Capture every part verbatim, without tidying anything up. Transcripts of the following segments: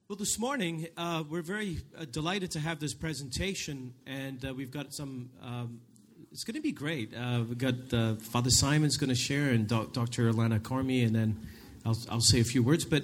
Well, this morning, uh, we're very uh, delighted to have this presentation, and uh, we've got some, um, it's going to be great. Uh, we've got uh, Father Simon's going to share, and Doc- Doctor Alana Cormier, and then I'll, I'll say a few words. But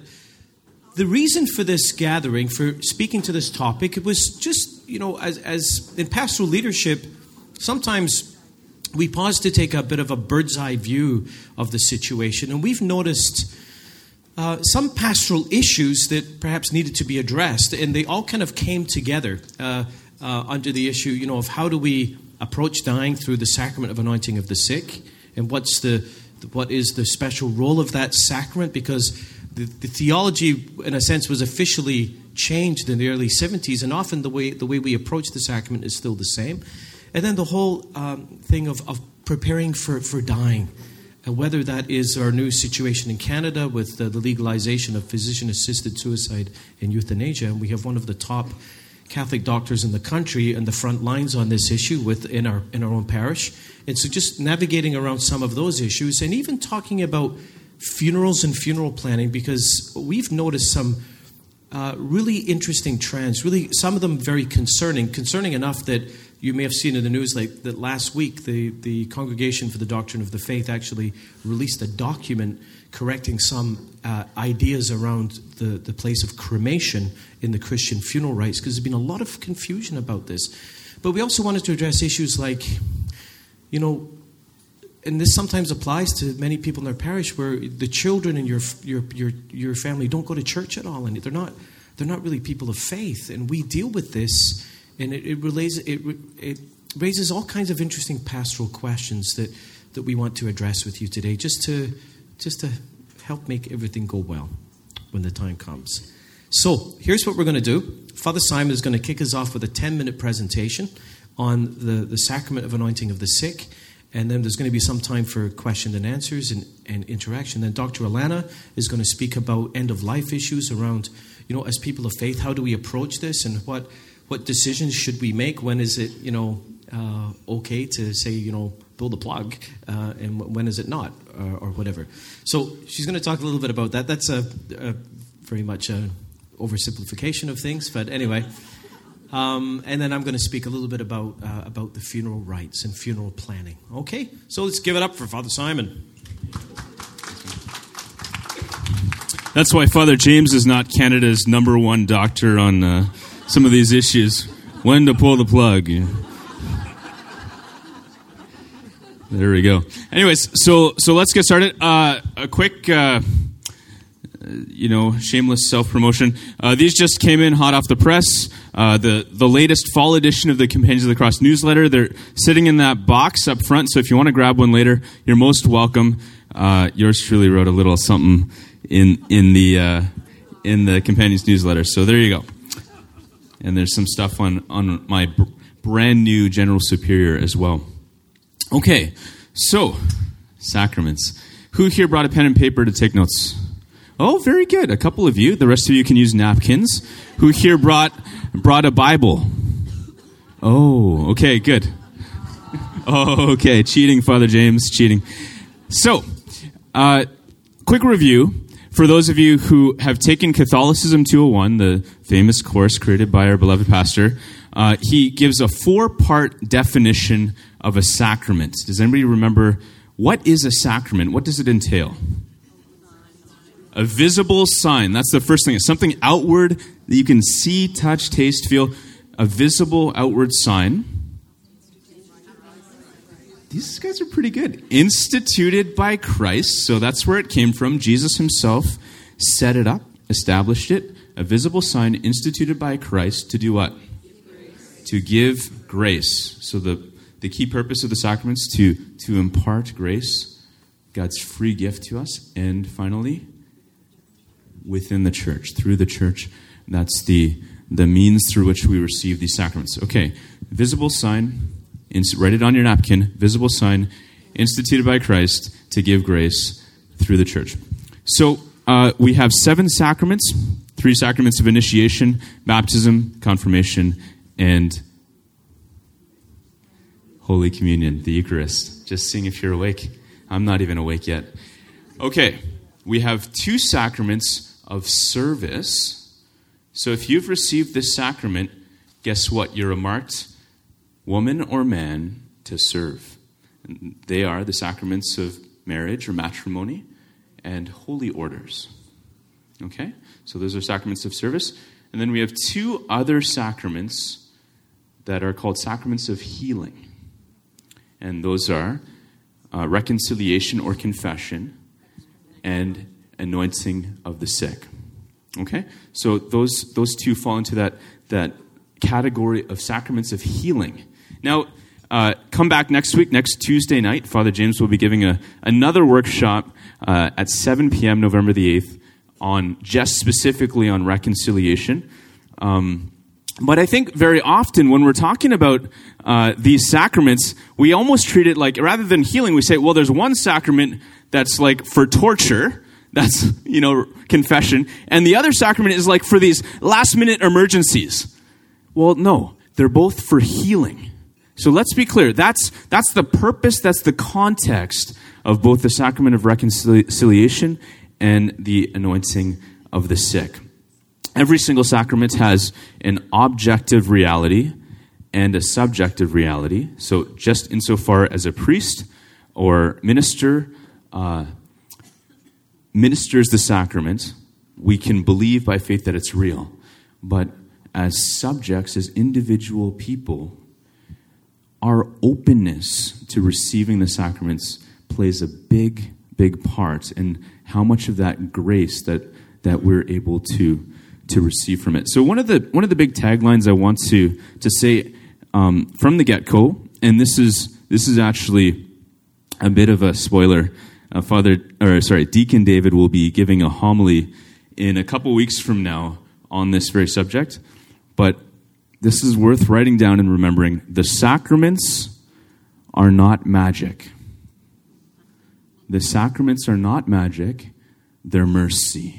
the reason for this gathering, for speaking to this topic, it was just, you know, as, as in pastoral leadership, sometimes we pause to take a bit of a bird's eye view of the situation, and we've noticed Uh, some pastoral issues that perhaps needed to be addressed, and they all kind of came together uh, uh, under the issue, you know, of how do we approach dying through the sacrament of anointing of the sick, and what's the what is the special role of that sacrament, because the, the theology, in a sense, was officially changed in the early seventies, and often the way the way we approach the sacrament is still the same, and then the whole um, thing of, of preparing for, for dying. And whether that is our new situation in Canada with uh, the legalization of physician-assisted suicide and euthanasia, and we have one of the top Catholic doctors in the country on the front lines on this issue within our in our own parish. And so just navigating around some of those issues, and even talking about funerals and funeral planning, because we've noticed some uh, really interesting trends, really some of them very concerning, concerning enough that you may have seen in the news like that last week, the, the Congregation for the Doctrine of the Faith actually released a document correcting some uh, ideas around the, the place of cremation in the Christian funeral rites, because there's been a lot of confusion about this. But we also wanted to address issues like, you know, and this sometimes applies to many people in their parish, where the children in your your your, your family don't go to church at all, and they're not they're not really people of faith, and we deal with this. And it, it, relays, it, it raises all kinds of interesting pastoral questions that, that we want to address with you today, just to just to help make everything go well when the time comes. So here's what we're going to do. Father Simon is going to kick us off with a ten-minute presentation on the, the sacrament of anointing of the sick, and then there's going to be some time for question and answers and, and interaction. Then Doctor Alana is going to speak about end-of-life issues around, you know, as people of faith, how do we approach this, and what... What decisions should we make? When is it, you know, uh, okay to say, you know, pull the plug, uh, and when is it not, or, or whatever? So she's going to talk a little bit about that. That's a, a very much an oversimplification of things, but anyway. Um, and then I'm going to speak a little bit about uh, about the funeral rites and funeral planning. Okay, so let's give it up for Father Simon. That's why Father James is not Canada's number one doctor on Uh some of these issues. When to pull the plug. There we go. Anyways, so so let's get started. Uh, a quick, uh, you know, shameless self-promotion. Uh, these just came in hot off the press. Uh, the, the latest fall edition of the Companions of the Cross newsletter. They're sitting in that box up front, so if you want to grab one later, you're most welcome. Uh, yours truly wrote a little something in, in, the, uh, in the Companions newsletter, so there you go. And there's some stuff on, on my b- brand new General Superior as well. Okay, so, sacraments. Who here brought a pen and paper to take notes? Oh, very good. A couple of you. The rest of you can use napkins. Who here brought brought a Bible? Oh, okay, good. Oh, okay, cheating, Father James, cheating. So, uh, quick review. For those of you who have taken Catholicism two oh one, the famous course created by our beloved pastor, uh, he gives a four-part definition of a sacrament. Does anybody remember, what is a sacrament? What does it entail? A visible sign. That's the first thing. It's something outward that you can see, touch, taste, feel. A visible outward sign. These guys are pretty good. Instituted by Christ. So that's where it came from. Jesus himself set it up, established it. A visible sign instituted by Christ to do what? Give to give grace. So the, the key purpose of the sacraments, to, to impart grace, God's free gift to us. And finally, within the church, through the church. That's the, the means through which we receive these sacraments. Okay, visible sign. Write it on your napkin. Visible sign instituted by Christ to give grace through the church. So uh, we have seven sacraments, three sacraments of initiation, baptism, confirmation, and Holy Communion, the Eucharist. Just seeing if you're awake. I'm not even awake yet. Okay, we have two sacraments of service So if you've received this sacrament, guess what? You're a marked woman or man to serve. And they are the sacraments of marriage or matrimony and holy orders. Okay? So those are sacraments of service. And then we have two other sacraments that are called sacraments of healing. And those are uh, reconciliation or confession and anointing of the sick. Okay? So those those two fall into that, that category of sacraments of healing. Now, uh, come back next week, next Tuesday night. Father James will be giving a, another workshop uh, at seven p.m. November the eighth on just specifically on reconciliation. Um, but I think very often when we're talking about uh, these sacraments, we almost treat it like, rather than healing, we say, well, there's one sacrament that's like for torture. That's, you know, confession. And the other sacrament is like for these last-minute emergencies. Well, no, they're both for healing. So let's be clear. That's that's the purpose, that's the context of both the sacrament of reconciliation and the anointing of the sick. Every single sacrament has an objective reality and a subjective reality. So just insofar as a priest or minister uh, ministers the sacrament, we can believe by faith that it's real. But as subjects, as individual people, our openness to receiving the sacraments plays a big, big part in how much of that grace that, that we're able to, to receive from it. So one of the one of the big taglines I want to to say um, from the get-go, and this is this is actually a bit of a spoiler. Uh, Father, or sorry, Deacon David will be giving a homily in a couple weeks from now on this very subject. But this is worth writing down and remembering. The sacraments are not magic. The sacraments are not magic. They're mercy.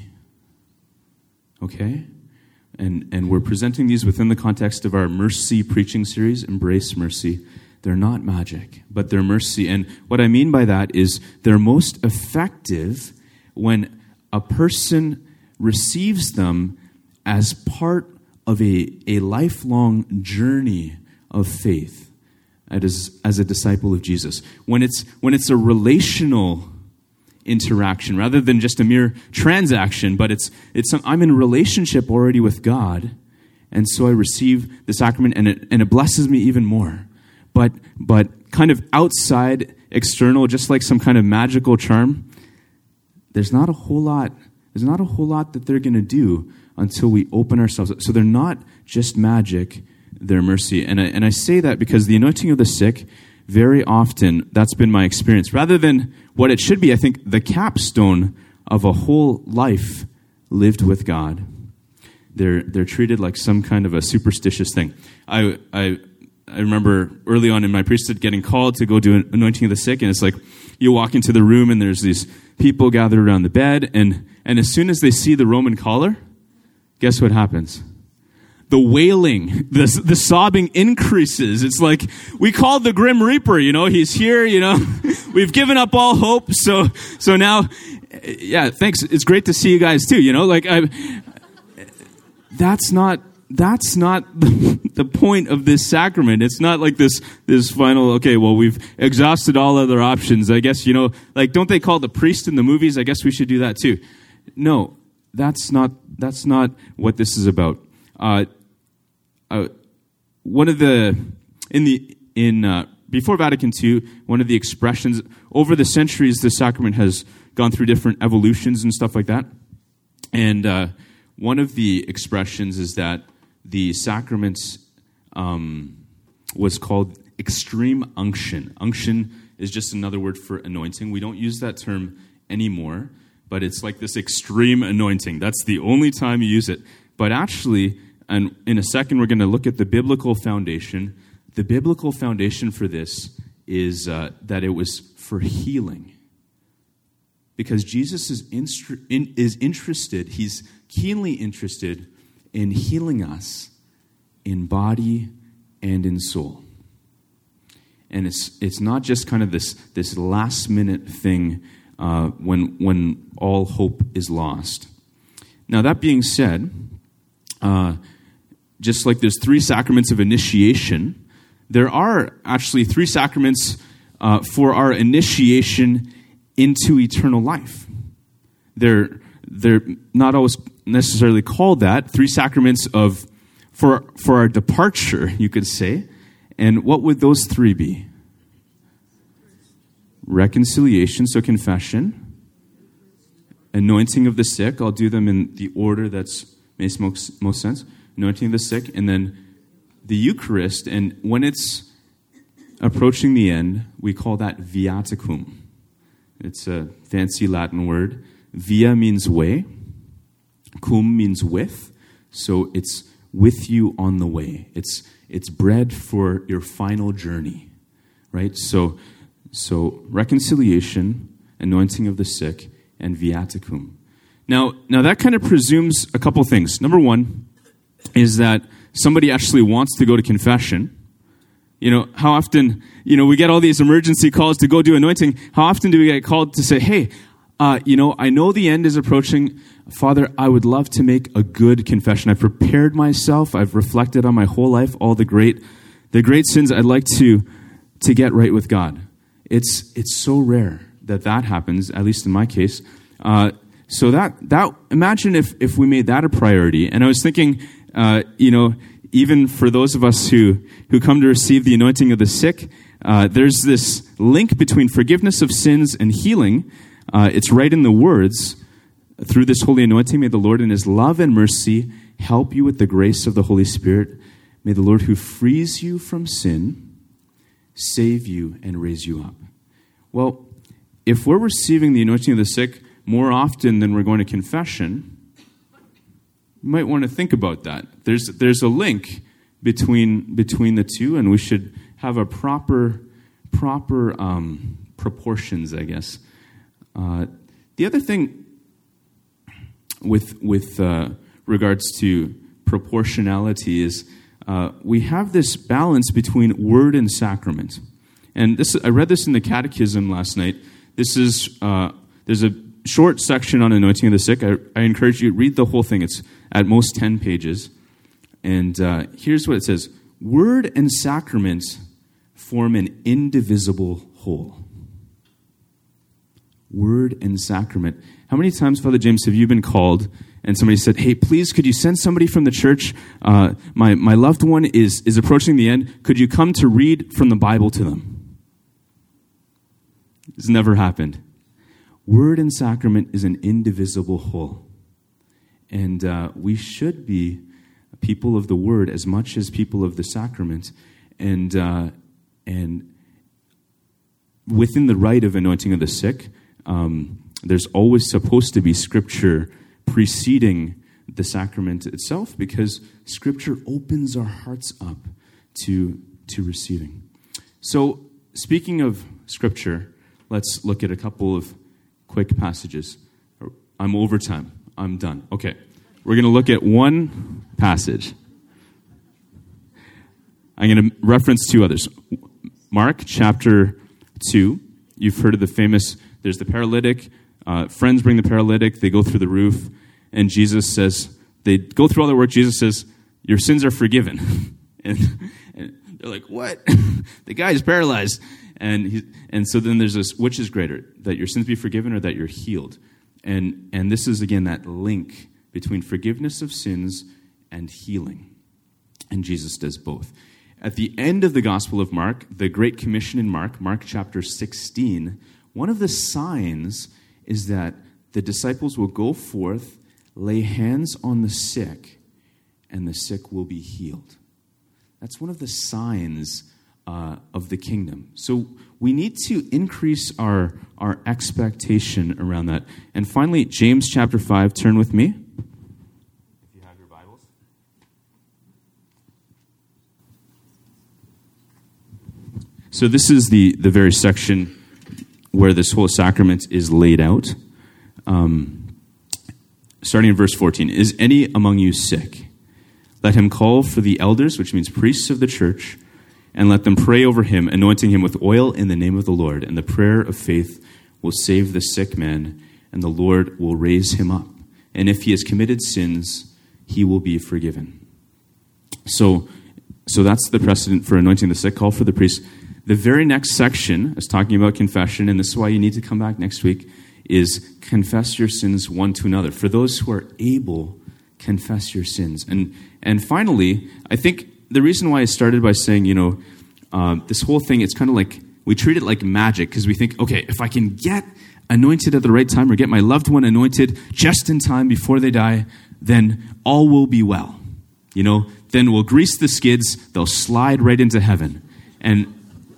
Okay? And and we're presenting these within the context of our mercy preaching series, Embrace Mercy. They're not magic, but they're mercy. And what I mean by that is they're most effective when a person receives them as part of a, a lifelong journey of faith as, as a disciple of Jesus. When it's when it's a relational interaction rather than just a mere transaction, but it's it's some, I'm in a relationship already with God, and so I receive the sacrament, and it and it blesses me even more. But but kind of outside, external, just like some kind of magical charm, there's not a whole lot. There's not a whole lot that they're going to do until we open ourselves up. So they're not just magic; they're mercy. And I, and I say that because the anointing of the sick, very often, that's been my experience. Rather than what it should be, I think the capstone of a whole life lived with God. They're they're treated like some kind of a superstitious thing. I I. I remember early on in my priesthood getting called to go do an anointing of the sick, and it's like you walk into the room and there's these people gathered around the bed, and, and as soon as they see the Roman collar, guess what happens? The wailing, the, the sobbing increases. It's like, we called the Grim Reaper, you know, he's here, you know, we've given up all hope, so so now, yeah, thanks, it's great to see you guys too, you know, like, I, that's not... That's not the, the point of this sacrament. It's not like this this final, okay, well, we've exhausted all other options. I guess, you know, like, don't they call the priest in the movies? I guess we should do that too. No, that's not that's not what this is about. Uh, uh, one of the, in the, in, uh, before Vatican Two, one of the expressions, over the centuries, the sacrament has gone through different evolutions and stuff like that. And uh, one of the expressions is that the sacraments um, was called extreme unction. Unction is just another word for anointing. We don't use that term anymore, but it's like this extreme anointing. That's the only time you use it. But actually, and in a second, we're going to look at the biblical foundation. The biblical foundation for this is uh, that it was for healing. Because Jesus is, instru- in, is interested, he's keenly interested in healing us in body and in soul. And it's it's not just kind of this, this last minute thing uh, when when all hope is lost. Now, that being said, uh, just like there's three sacraments of initiation, there are actually three sacraments uh, for our initiation into eternal life. They're they're not always necessarily called that. Three sacraments of for for our departure, you could say. And what would those three be? Reconciliation, so confession. Anointing of the sick. I'll do them in the order that's makes most, most sense. Anointing of the sick, and then the Eucharist. And when it's approaching the end, we call that viaticum. It's a fancy Latin word. Via means way. Cum means with. So it's with you on the way. It's it's bread for your final journey, right? So so reconciliation, anointing of the sick, and viaticum. Now now that kind of presumes a couple things. Number one is that somebody actually wants to go to confession. You know, how often, you know, we get all these emergency calls to go do anointing. How often do we get called to say, hey, uh, you know, I know the end is approaching. Father, I would love to make a good confession. I've prepared myself. I've reflected on my whole life, all the great, the great sins I'd like to, to get right with God. It's, it's so rare that that happens, at least in my case. Uh, so that, that, imagine if, if we made that a priority. And I was thinking, uh, you know, even for those of us who, who come to receive the anointing of the sick, uh, there's this link between forgiveness of sins and healing. Uh, it's right in the words. Through this holy anointing, may the Lord in his love and mercy help you with the grace of the Holy Spirit. May the Lord who frees you from sin save you and raise you up. Well, if we're receiving the anointing of the sick more often than we're going to confession, you might want to think about that. There's there's a link between between the two, and we should have a proper proper um, proportions, I guess. Uh, the other thing with with uh, regards to proportionality is uh, we have this balance between word and sacrament. And this I read this in the Catechism last night. This is uh, there's a short section on anointing of the sick. I, I encourage you to read the whole thing. It's at most ten pages. And uh, here's what it says. Word and sacrament form an indivisible whole. Word and sacrament. How many times, Father James, have you been called and somebody said, hey, please, could you send somebody from the church? Uh, my, my loved one is, is approaching the end. Could you come to read from the Bible to them? It's never happened. Word and sacrament is an indivisible whole. And uh, we should be people of the word as much as people of the sacrament. And, uh, and within the rite of anointing of the sick, um, there's always supposed to be scripture preceding the sacrament itself, because scripture opens our hearts up to, to receiving. So, speaking of scripture, let's look at a couple of quick passages. I'm over time. I'm done. Okay. We're going to look at one passage. I'm going to reference two others. Mark chapter two. You've heard of the famous, there's the paralytic. Uh, friends bring the paralytic. They go through the roof. And Jesus says, they go through all their work. Jesus says, your sins are forgiven. and, and they're like, what? The guy is paralyzed. And he, and so then there's this, which is greater, that your sins be forgiven or that you're healed? And and this is, again, that link between forgiveness of sins and healing. And Jesus does both. At the end of the Gospel of Mark, the Great Commission in Mark, Mark chapter sixteen, one of the signs is that the disciples will go forth, lay hands on the sick, and the sick will be healed. That's one of the signs uh, of the kingdom. So we need to increase our, our expectation around that. And finally, James chapter five, turn with me. If you have your Bibles. So this is the, the very section where this whole sacrament is laid out. Um, starting in verse fourteen. Is any among you sick? Let him call for the elders, which means priests of the church, and let them pray over him, anointing him with oil in the name of the Lord. And the prayer of faith will save the sick man, and the Lord will raise him up. And if he has committed sins, he will be forgiven. So, so that's the precedent for anointing the sick. Call for the priest. The very next section is talking about confession, and this is why you need to come back next week, is confess your sins one to another. For those who are able, confess your sins. And and finally, I think the reason why I started by saying, you know, uh, this whole thing, it's kind of like, we treat it like magic, because we think, okay, if I can get anointed at the right time or get my loved one anointed just in time before they die, then all will be well. You know, then we'll grease the skids, they'll slide right into heaven. And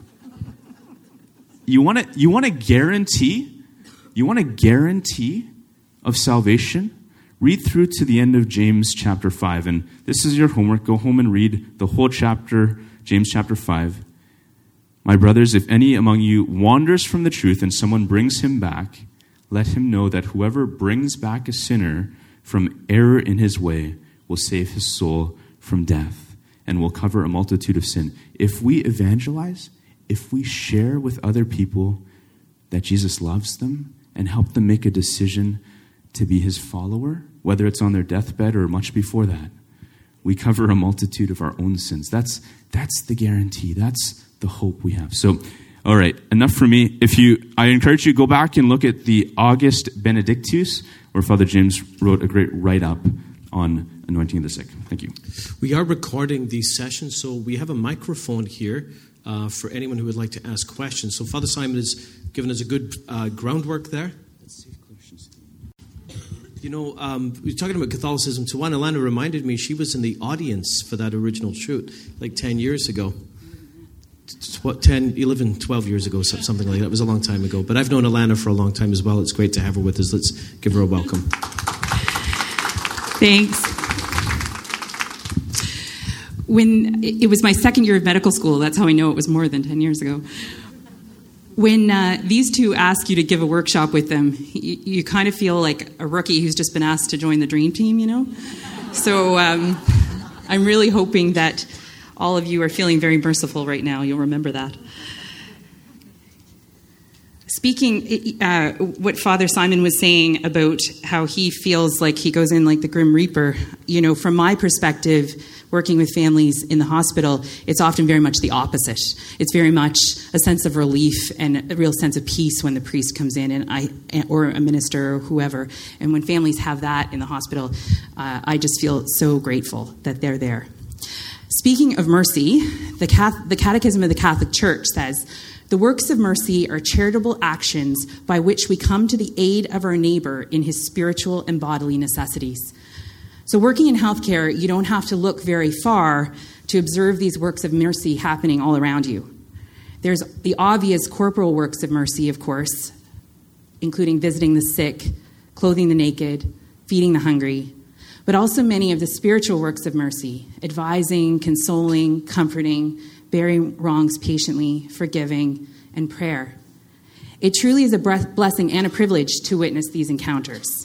you want to you want to guarantee, you want a guarantee of salvation? Read through to the end of James chapter five. And this is your homework. Go home and read the whole chapter, James chapter five. My brothers, if any among you wanders from the truth and someone brings him back, let him know that whoever brings back a sinner from error in his way will save his soul from death and will cover a multitude of sin. If we evangelize, if we share with other people that Jesus loves them and help them make a decision to be his follower, whether it's on their deathbed or much before that, we cover a multitude of our own sins. That's that's the guarantee. That's the hope we have. So, all right, enough for me. If you, I encourage you to go back and look at the August Benedictus, where Father James wrote a great write-up on anointing the sick. Thank you. We are recording these sessions, so we have a microphone here uh, for anyone who would like to ask questions. So Father Simon has given us a good uh, groundwork there. Let's see if questions. You know, um, we were talking about Catholicism. Tawana Alana reminded me she was in the audience for that original shoot like ten years ago. What, ten, eleven, twelve years ago, something like that. It was a long time ago. But I've known Alana for a long time as well. It's great to have her with us. Let's give her a welcome. Thanks. When it was my second year of medical school, that's how I know it was more than ten years ago. When uh, these two ask you to give a workshop with them, you, you kind of feel like a rookie who's just been asked to join the dream team, you know? So um, I'm really hoping that all of you are feeling very merciful right now. You'll remember that. Speaking, uh, what Father Simon was saying about how he feels like he goes in like the Grim Reaper, you know, from my perspective, working with families in the hospital, it's often very much the opposite. It's very much a sense of relief and a real sense of peace when the priest comes in, and I, or a minister or whoever. And when families have that in the hospital, uh, I just feel so grateful that they're there. Speaking of mercy, the, Catholic, the Catechism of the Catholic Church says, the works of mercy are charitable actions by which we come to the aid of our neighbor in his spiritual and bodily necessities. So working in healthcare, you don't have to look very far to observe these works of mercy happening all around you. There's the obvious corporal works of mercy, of course, including visiting the sick, clothing the naked, feeding the hungry, but also many of the spiritual works of mercy, advising, consoling, comforting, bearing wrongs patiently, forgiving, and prayer. It truly is a blessing and a privilege to witness these encounters.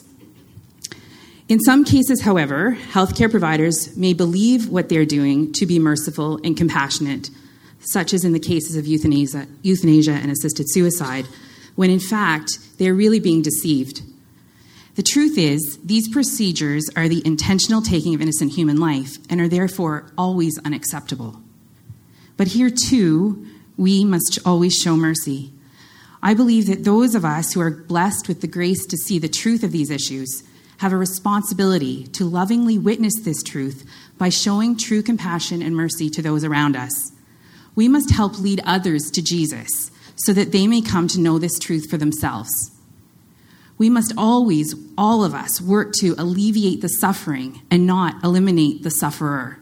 In some cases, however, healthcare providers may believe what they're doing to be merciful and compassionate, such as in the cases of euthanasia, euthanasia and assisted suicide, when in fact, they're really being deceived. The truth is, these procedures are the intentional taking of innocent human life and are therefore always unacceptable. But here, too, we must always show mercy. I believe that those of us who are blessed with the grace to see the truth of these issues have a responsibility to lovingly witness this truth by showing true compassion and mercy to those around us. We must help lead others to Jesus so that they may come to know this truth for themselves. We must always, all of us, work to alleviate the suffering and not eliminate the sufferer.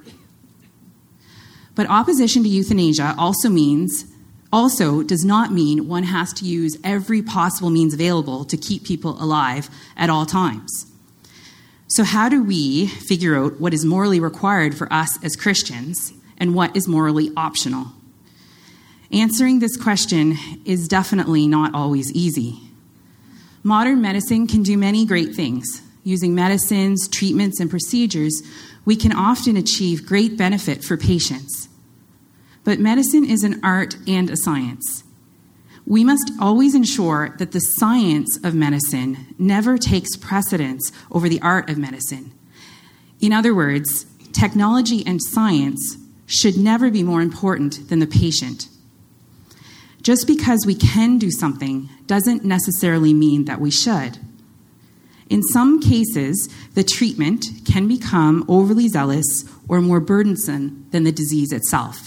But opposition to euthanasia also means, also does not mean one has to use every possible means available to keep people alive at all times. So how do we figure out what is morally required for us as Christians and what is morally optional? Answering this question is definitely not always easy. Modern medicine can do many great things. Using medicines, treatments, and procedures, we can often achieve great benefit for patients. But medicine is an art and a science. We must always ensure that the science of medicine never takes precedence over the art of medicine. In other words, technology and science should never be more important than the patient. Just because we can do something doesn't necessarily mean that we should. In some cases, the treatment can become overly zealous or more burdensome than the disease itself.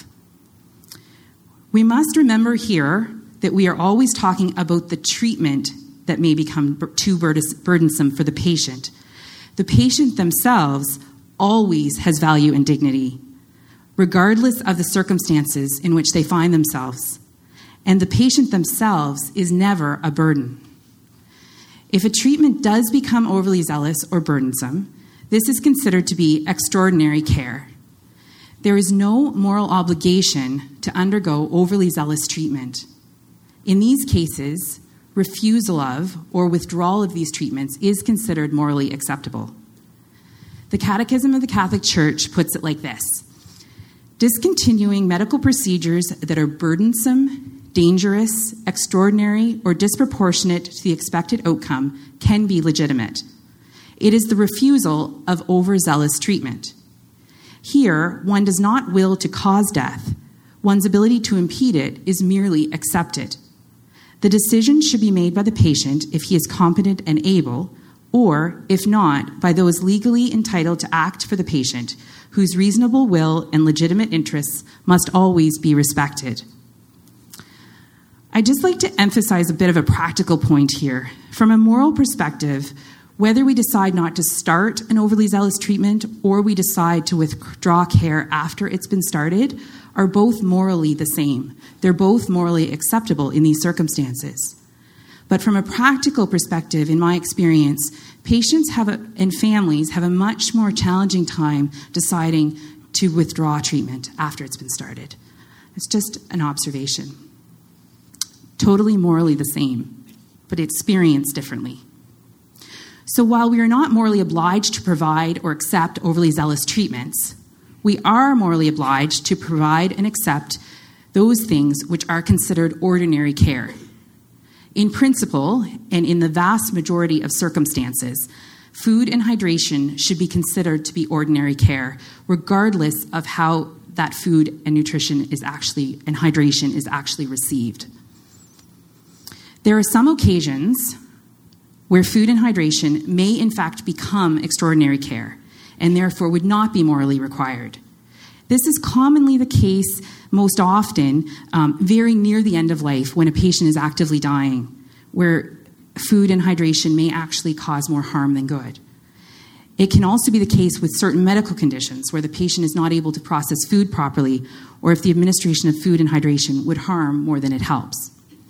We must remember here that we are always talking about the treatment that may become too burdensome for the patient. The patient themselves always has value and dignity, regardless of the circumstances in which they find themselves. And the patient themselves is never a burden. If a treatment does become overly zealous or burdensome, this is considered to be extraordinary care. There is no moral obligation to undergo overly zealous treatment. In these cases, refusal of or withdrawal of these treatments is considered morally acceptable. The Catechism of the Catholic Church puts it like this: discontinuing medical procedures that are burdensome, dangerous, extraordinary, or disproportionate to the expected outcome can be legitimate. It is the refusal of overzealous treatment. Here, one does not will to cause death. One's ability to impede it is merely accepted. The decision should be made by the patient if he is competent and able, or, if not, by those legally entitled to act for the patient, whose reasonable will and legitimate interests must always be respected. I'd just like to emphasize a bit of a practical point here. From a moral perspective, whether we decide not to start an overly zealous treatment or we decide to withdraw care after it's been started are both morally the same. They're both morally acceptable in these circumstances. But from a practical perspective, in my experience, patients have a, and families have a much more challenging time deciding to withdraw treatment after it's been started. It's just an observation. Totally morally the same, but experienced differently. So while we are not morally obliged to provide or accept overly zealous treatments, we are morally obliged to provide and accept those things which are considered ordinary care. In principle, and in the vast majority of circumstances, food and hydration should be considered to be ordinary care, regardless of how that food and nutrition is actually, and hydration is actually received. There are some occasions where food and hydration may in fact become extraordinary care and therefore would not be morally required. This is commonly the case most often um, very near the end of life when a patient is actively dying, where food and hydration may actually cause more harm than good. It can also be the case with certain medical conditions where the patient is not able to process food properly, or if the administration of food and hydration would harm more than it helps.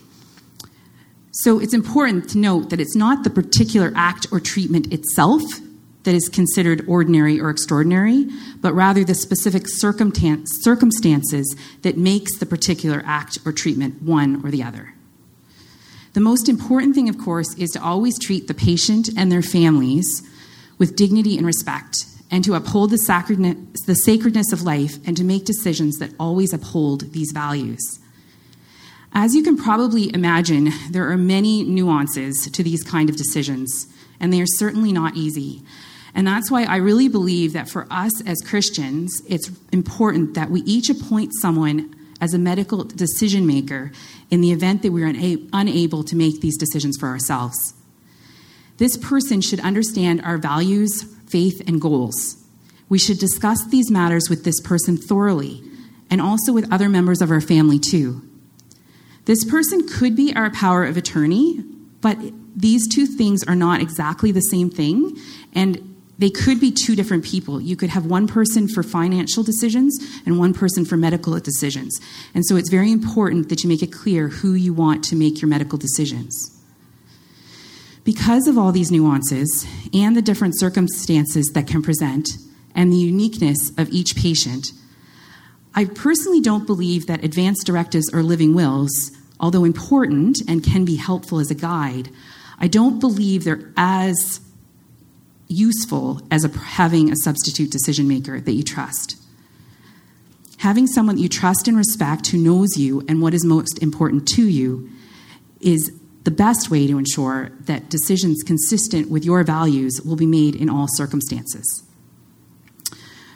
So it's important to note that it's not the particular act or treatment itself that is considered ordinary or extraordinary, but rather the specific circumstance, circumstances that makes the particular act or treatment one or the other. The most important thing, of course, is to always treat the patient and their families with dignity and respect, and to uphold the sacredness, the sacredness of life, and to make decisions that always uphold these values. As you can probably imagine, there are many nuances to these kind of decisions, and they are certainly not easy. And that's why I really believe that for us as Christians, it's important that we each appoint someone as a medical decision maker in the event that we are una- unable to make these decisions for ourselves. This person should understand our values, faith, and goals. We should discuss these matters with this person thoroughly, and also with other members of our family too. This person could be our power of attorney, but these two things are not exactly the same thing, and they could be two different people. You could have one person for financial decisions and one person for medical decisions. And so it's very important that you make it clear who you want to make your medical decisions. Because of all these nuances and the different circumstances that can present and the uniqueness of each patient, I personally don't believe that advance directives or living wills, although important and can be helpful as a guide, I don't believe they're as useful as a, having a substitute decision maker that you trust. Having someone that you trust and respect who knows you and what is most important to you is the best way to ensure that decisions consistent with your values will be made in all circumstances.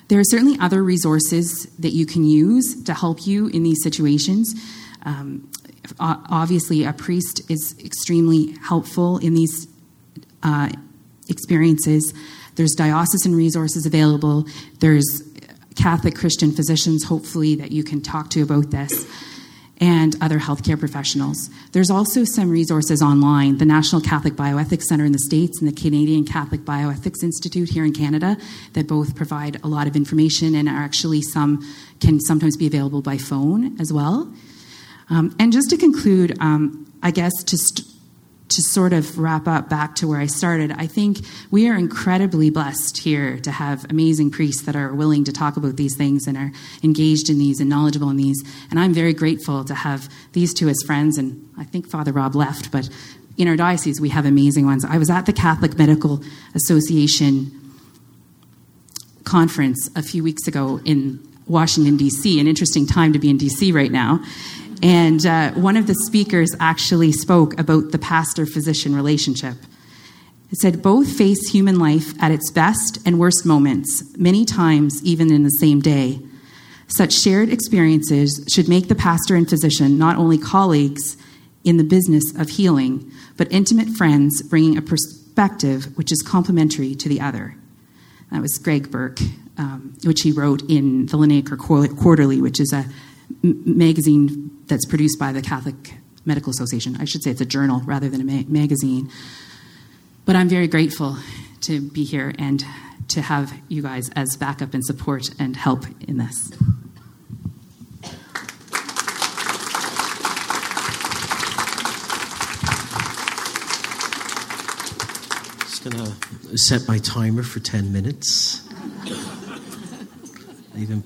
There are certainly other resources that you can use to help you in these situations. Um, obviously, a priest is extremely helpful in these uh, experiences. There's diocesan resources available. There's Catholic Christian physicians, hopefully, that you can talk to about this, and other healthcare professionals. There's also some resources online, the National Catholic Bioethics Center in the States and the Canadian Catholic Bioethics Institute here in Canada, that both provide a lot of information and are actually some can sometimes be available by phone as well. Um, and just to conclude, um, I guess to st- to sort of wrap up back to where I started, I think we are incredibly blessed here to have amazing priests that are willing to talk about these things and are engaged in these and knowledgeable in these. And I'm very grateful to have these two as friends. And I think Father Rob left, but in our diocese, we have amazing ones. I was at the Catholic Medical Association conference a few weeks ago in Washington, D C, an interesting time to be in D C right now. And uh, one of the speakers actually spoke about the pastor-physician relationship. It said, both face human life at its best and worst moments, many times even in the same day. Such shared experiences should make the pastor and physician not only colleagues in the business of healing, but intimate friends bringing a perspective which is complementary to the other. That was Greg Burke, um, which he wrote in the Linacre Quarterly, which is a m- magazine that's produced by the Catholic Medical Association. I should say it's a journal rather than a ma- magazine. But I'm very grateful to be here and to have you guys as backup and support and help in this. Just going to set my timer for ten minutes. Even...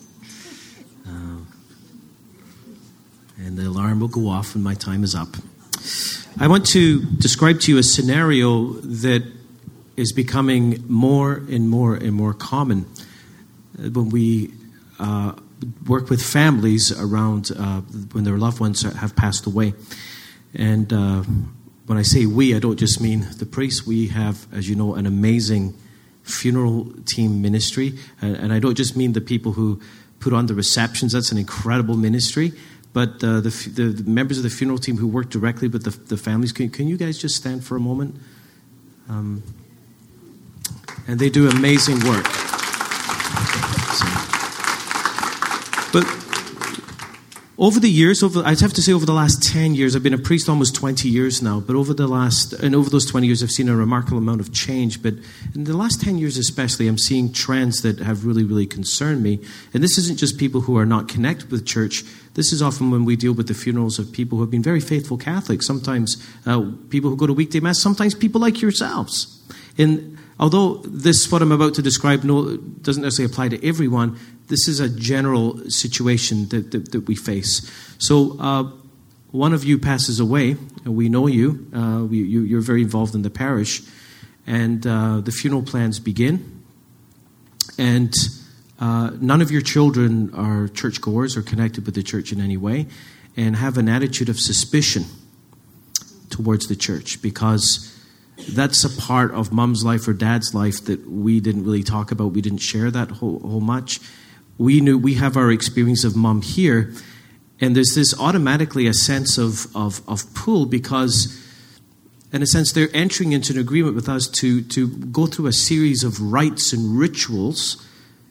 And the alarm will go off when my time is up. I want to describe to you a scenario that is becoming more and more and more common when we uh, work with families around uh, when their loved ones have passed away. And uh, when I say we, I don't just mean the priests. We have, as you know, an amazing funeral team ministry. And I don't just mean the people who put on the receptions. That's an incredible ministry. But uh, the, the, the members of the funeral team who work directly with the, the families, can, can you guys just stand for a moment? Um, and they do amazing work. So, but over the years, over I'd have to say over the last ten years, I've been a priest almost twenty years now, but over the last, and over those twenty years, I've seen a remarkable amount of change. But in the last ten years especially, I'm seeing trends that have really, really concerned me. And this isn't just people who are not connected with church. This is often when we deal with the funerals of people who have been very faithful Catholics, sometimes uh, people who go to weekday Mass, sometimes people like yourselves. And although this, what I'm about to describe, no, doesn't necessarily apply to everyone, this is a general situation that, that, that we face. So uh, one of you passes away, and we know you. Uh, we, you you're very involved in the parish. And uh, the funeral plans begin. And uh, none of your children are churchgoers or connected with the church in any way, and have an attitude of suspicion towards the church, because that's a part of mom's life or dad's life that we didn't really talk about. We didn't share that whole, whole much. We knew we have our experience of mom here, and there's this automatically a sense of, of, of pull, because in a sense they're entering into an agreement with us to, to go through a series of rites and rituals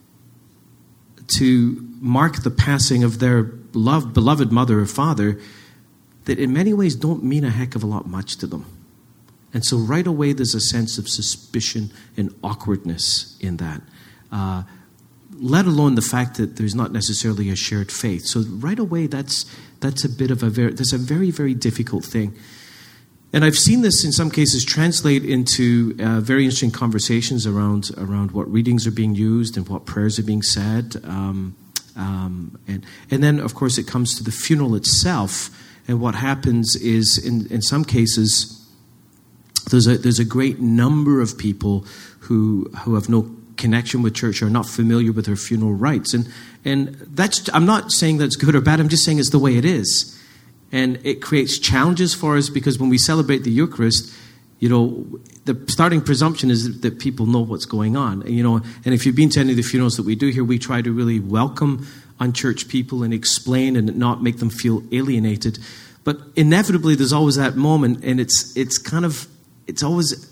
to mark the passing of their beloved, beloved mother or father that in many ways don't mean a heck of a lot much to them. And so right away there's a sense of suspicion and awkwardness in that, uh, let alone the fact that there's not necessarily a shared faith. So right away that's that's a bit of a very, that's a very, very difficult thing. And I've seen this in some cases translate into uh, very interesting conversations around around what readings are being used and what prayers are being said. Um, um, and, and then, of course, it comes to the funeral itself. And what happens is, in, in some cases, there's a, there's a great number of people who who have no connection with church, or are not familiar with their funeral rites. And, and that's, I'm not saying that's good or bad. I'm just saying it's the way it is. And it creates challenges for us, because when we celebrate the Eucharist, you know, the starting presumption is that people know what's going on. You know, and if you've been to any of the funerals that we do here, we try to really welcome unchurched people and explain and not make them feel alienated. But inevitably, there's always that moment, and it's it's kind of it's always.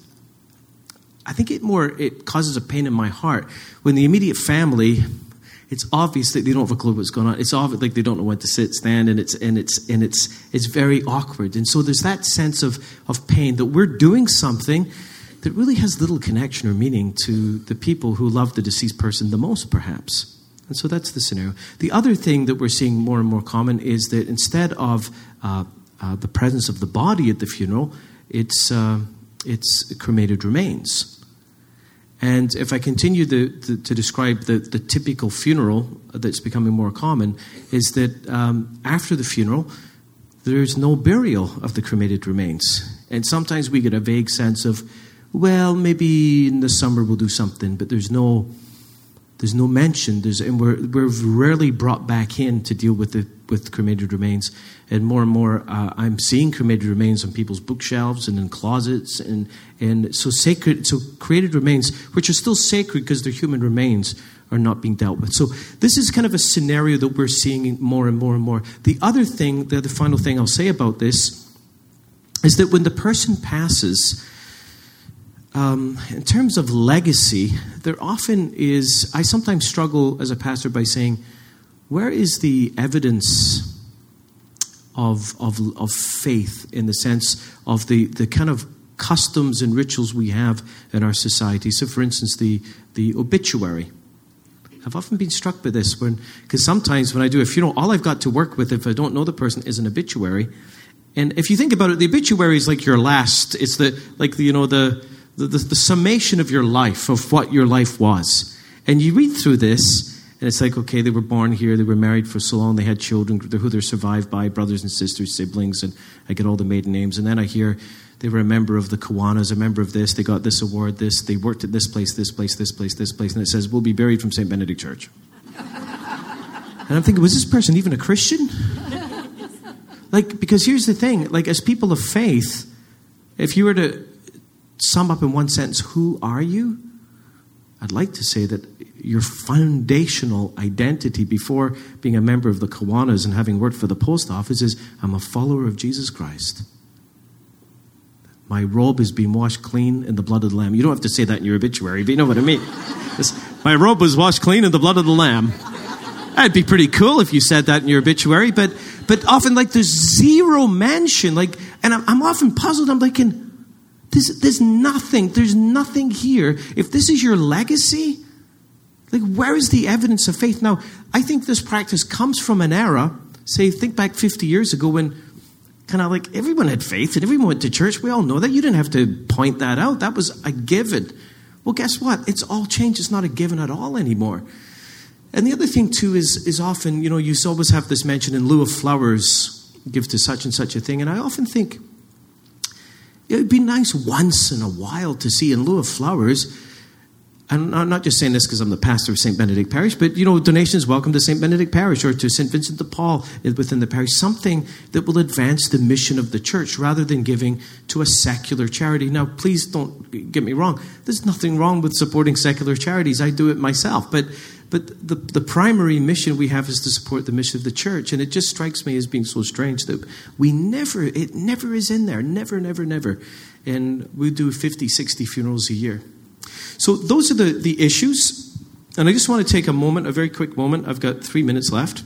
I think it more it causes a pain in my heart when the immediate family. It's obvious that they don't have a clue what's going on. It's obvious like they don't know when to sit, stand, and it's and it's and it's it's very awkward. And so there's that sense of of pain that we're doing something that really has little connection or meaning to the people who love the deceased person the most, perhaps. And so that's the scenario. The other thing that we're seeing more and more common is that instead of uh, uh, the presence of the body at the funeral, it's uh, it's cremated remains. And if I continue the, the, to describe the, the typical funeral that's becoming more common, is that um, after the funeral, there's no burial of the cremated remains. And sometimes we get a vague sense of, well, maybe in the summer we'll do something, but there's no there's no mention. There's, and we're we're rarely brought back in to deal with the with cremated remains. And more and more, uh, I'm seeing cremated remains on people's bookshelves and in closets, and and so sacred, so created remains, which are still sacred because they're human remains, are not being dealt with. So this is kind of a scenario that we're seeing more and more and more. The other thing, the, the final thing I'll say about this, is that when the person passes, um, in terms of legacy, there often is. I sometimes struggle as a pastor by saying, where is the evidence of of of faith in the sense of the, the kind of customs and rituals we have in our society? So, for instance, the, the obituary. I've often been struck by this when, because sometimes when I do a funeral, all I've got to work with, if I don't know the person, is an obituary. And if you think about it, the obituary is like your last. It's the like the, you know the the, the the summation of your life, of what your life was. And you read through this. And it's like, okay, they were born here, they were married for so long, they had children, who they're survived by, brothers and sisters, siblings, and I get all the maiden names. And then I hear they were a member of the Kiwanis, a member of this, they got this award, this, they worked at this place, this place, this place, this place, and it says, we'll be buried from Saint Benedict Church. And I'm thinking, was this person even a Christian? Like, because here's the thing, like, as people of faith, if you were to sum up in one sentence, who are you? I'd like to say that your foundational identity before being a member of the Kiwanis and having worked for the post office is, I'm a follower of Jesus Christ. My robe is being washed clean in the blood of the Lamb. You don't have to say that in your obituary, but you know what I mean. It's, my robe was washed clean in the blood of the Lamb. That'd be pretty cool if you said that in your obituary, but but often like there's zero mention. Like, and I'm, I'm often puzzled. I'm thinking, there's, there's nothing. There's nothing here. If this is your legacy, like, where is the evidence of faith? Now, I think this practice comes from an era, say, think back fifty years ago when kind of like everyone had faith and everyone went to church. We all know that. You didn't have to point that out. That was a given. Well, guess what? It's all changed. It's not a given at all anymore. And the other thing, too, is, is often, you know, you always have this mention, in lieu of flowers, give to such and such a thing. And I often think it would be nice once in a while to see, in lieu of flowers, and I'm not just saying this because I'm the pastor of Saint Benedict Parish, but, you know, donations welcome to Saint Benedict Parish or to Saint Vincent de Paul within the parish, something that will advance the mission of the church rather than giving to a secular charity. Now, please don't get me wrong. There's nothing wrong with supporting secular charities. I do it myself. But but the, the primary mission we have is to support the mission of the church. And it just strikes me as being so strange that we never, it never is in there. Never, never, never. And we do fifty, sixty funerals a year. So those are the, the issues. And I just want to take a moment, a very quick moment. I've got three minutes left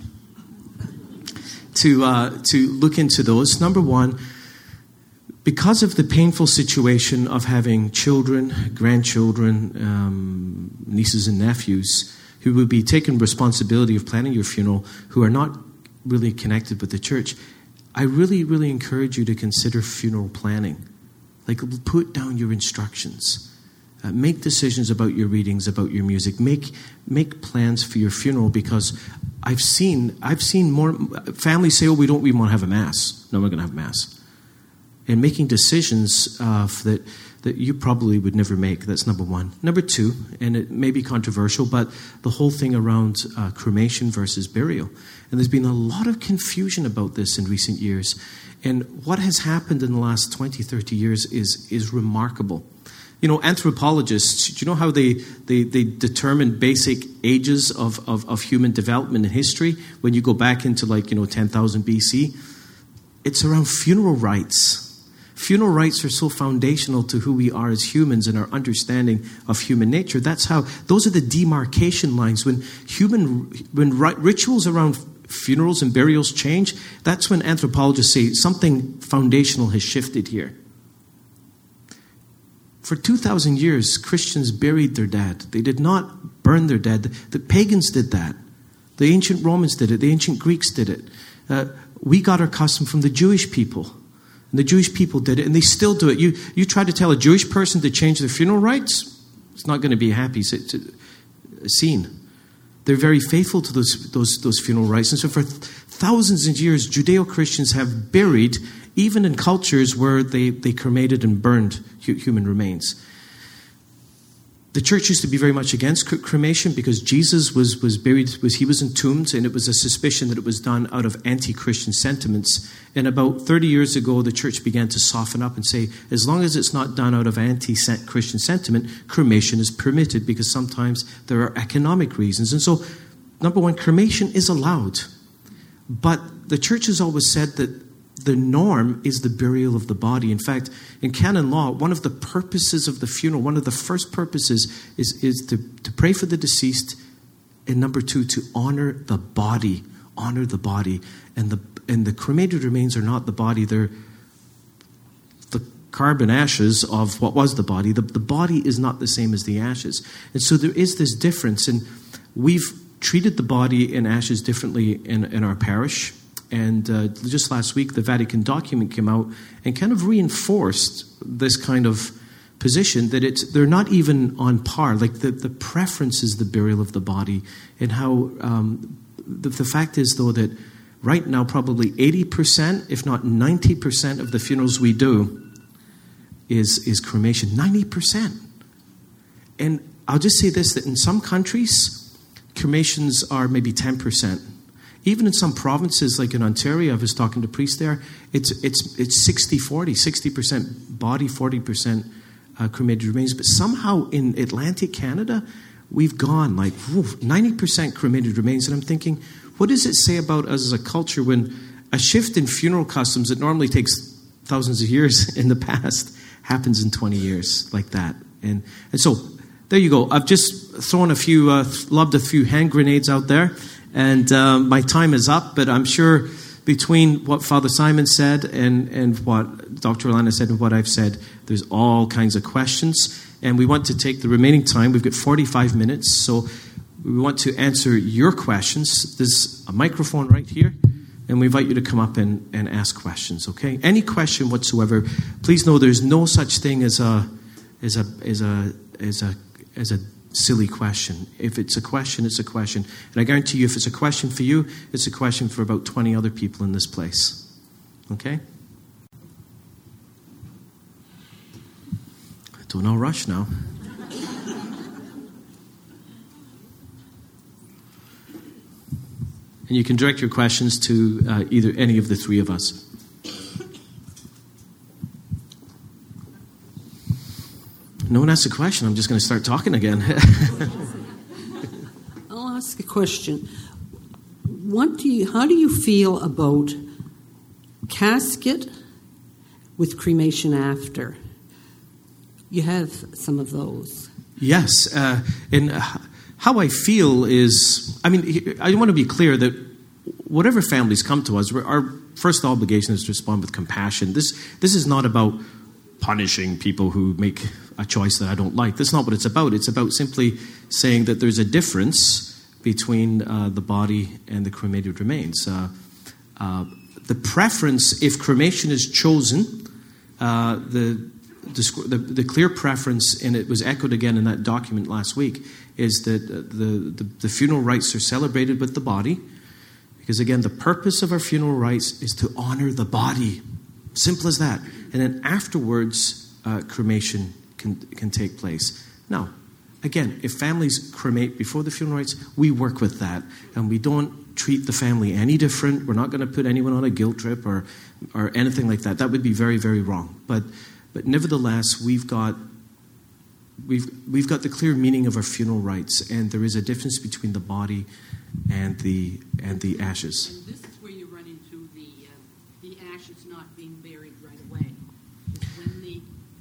to uh, to look into those. Number one, because of the painful situation of having children, grandchildren, um, nieces and nephews who would be taking responsibility of planning your funeral, who are not really connected with the church, I really, really encourage you to consider funeral planning. Like, put down your instructions. Uh, make decisions about your readings, about your music. Make make plans for your funeral, because I've seen I've seen more families say, "Oh, we don't we want to have a mass. No, we're going to have a mass." And making decisions uh, that that you probably would never make. That's number one. Number two, and it may be controversial, but the whole thing around uh, cremation versus burial. And there's been a lot of confusion about this in recent years. And what has happened in the last twenty, thirty years is, is remarkable. You know, anthropologists, do you know how they, they, they determine basic ages of, of, of human development and history? When you go back into like, you know, ten thousand B C, it's around funeral rites. Funeral rites are so foundational to who we are as humans and our understanding of human nature. That's how, those are the demarcation lines. When human, when rituals around funerals and burials change, that's when anthropologists say something foundational has shifted here. For two thousand years, Christians buried their dead. They did not burn their dead. The pagans did that. The ancient Romans did it. The ancient Greeks did it. Uh, we got our custom from the Jewish people. And the Jewish people did it, and they still do it. You you try to tell a Jewish person to change their funeral rites, it's not going to be a happy scene. They're very faithful to those, those, those funeral rites. And so for th- thousands of years, Judeo-Christians have buried, even in cultures where they, they cremated and burned hu- human remains. The church used to be very much against cremation because Jesus was, was buried, was he was entombed, and it was a suspicion that it was done out of anti-Christian sentiments. And about thirty years ago, the church began to soften up and say, as long as it's not done out of anti-Christian sentiment, cremation is permitted because sometimes there are economic reasons. And so, number one, cremation is allowed. But the church has always said that the norm is the burial of the body. In fact, in canon law, one of the purposes of the funeral, one of the first purposes is, is to, to pray for the deceased, and number two, to honor the body. Honor the body. And the and the cremated remains are not the body, they're the carbon ashes of what was the body. The, the body is not the same as the ashes. And so there is this difference, and we've treated the body and ashes differently in, in our parish. And uh, just last week, the Vatican document came out and kind of reinforced this kind of position that it's they're not even on par. Like the, the preference is the burial of the body. And how um, the, the fact is, though, that right now probably eighty percent, if not ninety percent of the funerals we do is, is cremation. ninety percent. And I'll just say this, that in some countries, cremations are maybe ten percent. Even in some provinces, like in Ontario, I was talking to priests there, it's it's it's sixty forty, sixty percent body, forty percent uh, cremated remains. But somehow in Atlantic Canada, we've gone like woof, ninety percent cremated remains. And I'm thinking, what does it say about us as a culture when a shift in funeral customs that normally takes thousands of years in the past happens in twenty years like that? And and so there you go. I've just thrown a few, uh, lobbed a few hand grenades out there. And um, my time is up, but I'm sure between what Father Simon said and, and what Doctor Alana said and what I've said, there's all kinds of questions. And we want to take the remaining time. We've got forty-five minutes, so we want to answer your questions. There's a microphone right here, and we invite you to come up and, and ask questions, okay? Any question whatsoever. Please know there's no such thing as a as a as a as a as a silly question. If it's a question, it's a question. And I guarantee you, if it's a question for you, it's a question for about twenty other people in this place. Okay? Don't all rush now. And you can direct your questions to uh, either any of the three of us. No one asks a question. I'm just going to start talking again. I'll ask a question. What do you? How do you feel about casket with cremation after? You have some of those. Yes, uh, and how I feel is, I mean, I want to be clear that whatever families come to us, our first obligation is to respond with compassion. This this is not about punishing people who make a choice that I don't like. That's not what it's about. It's about simply saying that there's a difference between uh, the body and the cremated remains. Uh, uh, the preference, if cremation is chosen, uh, the, the the clear preference, and it was echoed again in that document last week, is that the, the, the funeral rites are celebrated with the body, because again, the purpose of our funeral rites is to honor the body. Simple as that. And then afterwards, uh, cremation can, can take place. Now, again, if families cremate before the funeral rites, we work with that, and we don't treat the family any different. We're not going to put anyone on a guilt trip or or anything like that. That would be very, very wrong. But but nevertheless, we've got we've we've got the clear meaning of our funeral rites, and there is a difference between the body and the and the ashes. And this is where you run into the uh, the ashes not being buried right away. It's when the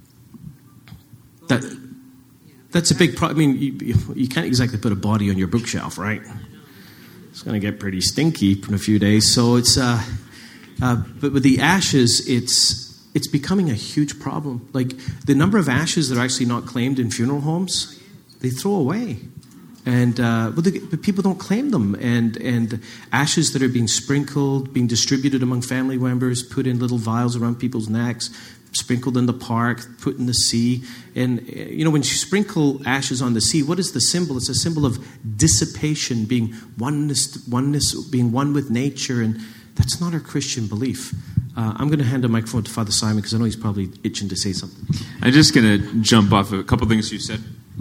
That, body, yeah, that's a big problem. I mean, you, you can't exactly put a body on your bookshelf, right? It's going to get pretty stinky in a few days. So it's, uh, uh, but with the ashes, it's it's becoming a huge problem. Like the number of ashes that are actually not claimed in funeral homes, they throw away, and uh, but, the, but people don't claim them. And and ashes that are being sprinkled, being distributed among family members, put in little vials around people's necks, sprinkled in the park, put in the sea. And, you know, when you sprinkle ashes on the sea, what is the symbol? It's a symbol of dissipation, being oneness, oneness, being one with nature. And that's not our Christian belief. Uh, I'm going to hand the microphone to Father Simon because I know he's probably itching to say something. I'm just going to jump off a couple things you said.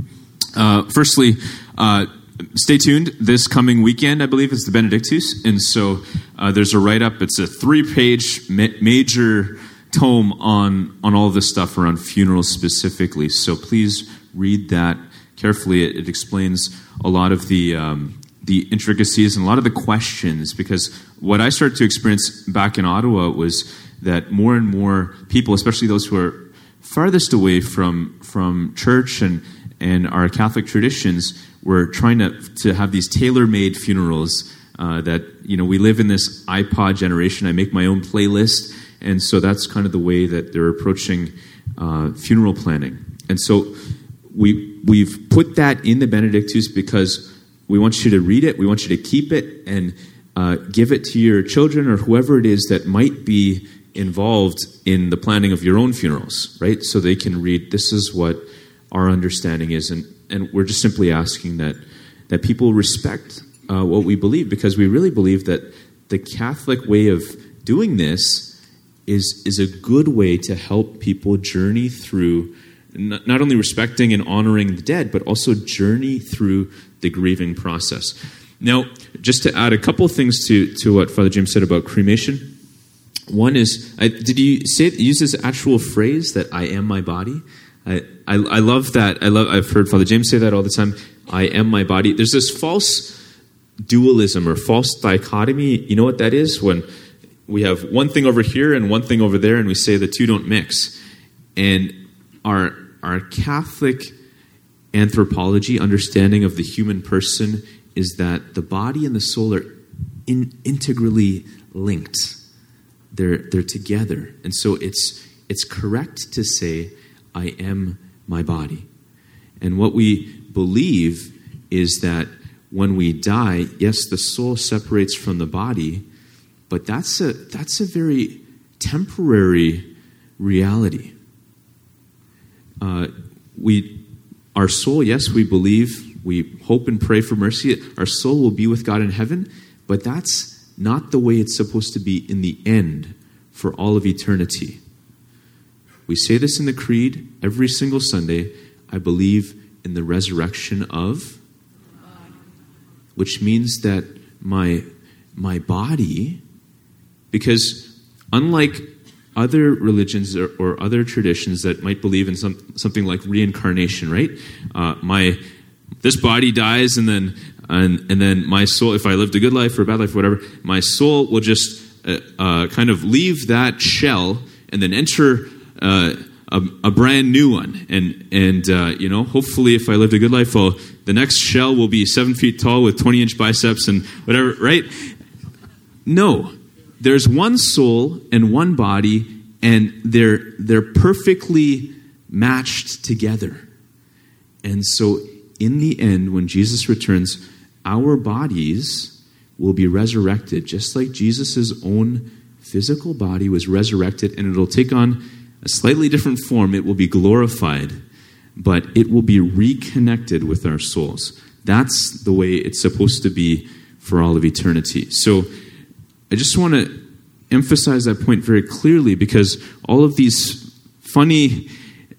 Uh, firstly, uh, stay tuned. This coming weekend, I believe, is the Benedictus. And so uh, there's a write-up. It's a three-page ma- major tome on on all of this stuff around funerals specifically. So please read that carefully. It, it explains a lot of the um, the intricacies and a lot of the questions, because what I started to experience back in Ottawa was that more and more people, especially those who are farthest away from from church and and our Catholic traditions, were trying to to have these tailor-made funerals. Uh, that you know we live in this iPod generation. I make my own playlist. And so that's kind of the way that they're approaching uh, funeral planning. And so we, we've put that in the Benedictus because we want you to read it, we want you to keep it, and uh, give it to your children or whoever it is that might be involved in the planning of your own funerals, right? So they can read, this is what our understanding is. And, and we're just simply asking that, that people respect uh, what we believe, because we really believe that the Catholic way of doing this is is a good way to help people journey through not, not only respecting and honoring the dead, but also journey through the grieving process. Now, just to add a couple of things to, to what Father James said about cremation. One is, I, did you say use this actual phrase that I am my body? I, I I love that. I love. I've heard Father James say that all the time. I am my body. There's this false dualism or false dichotomy. You know what that is? When we have one thing over here and one thing over there, and we say the two don't mix. And our our Catholic anthropology understanding of the human person is that the body and the soul are in, integrally linked. They're they're together, and so it's it's correct to say, "I am my body." And what we believe is that when we die, yes, the soul separates from the body. But that's a that's a very temporary reality. Uh, we, our soul, yes, we believe, we hope and pray for mercy. Our soul will be with God in heaven, but that's not the way it's supposed to be in the end for all of eternity. We say this in the Creed every single Sunday. I believe in the resurrection of, which means that my my body. Because unlike other religions or, or other traditions that might believe in some, something like reincarnation, right? Uh, my this body dies, and then and and then my soul, if I lived a good life or a bad life or whatever, my soul will just uh, uh, kind of leave that shell and then enter uh, a, a brand new one. And and uh, you know, hopefully, if I lived a good life, well, the next shell will be seven feet tall with twenty inch biceps and whatever, right? No. There's one soul and one body, and they're they're perfectly matched together. And so in the end, when Jesus returns, our bodies will be resurrected, just like Jesus' own physical body was resurrected, and it'll take on a slightly different form. It will be glorified, but it will be reconnected with our souls. That's the way it's supposed to be for all of eternity. So I just want to emphasize that point very clearly, because all of these funny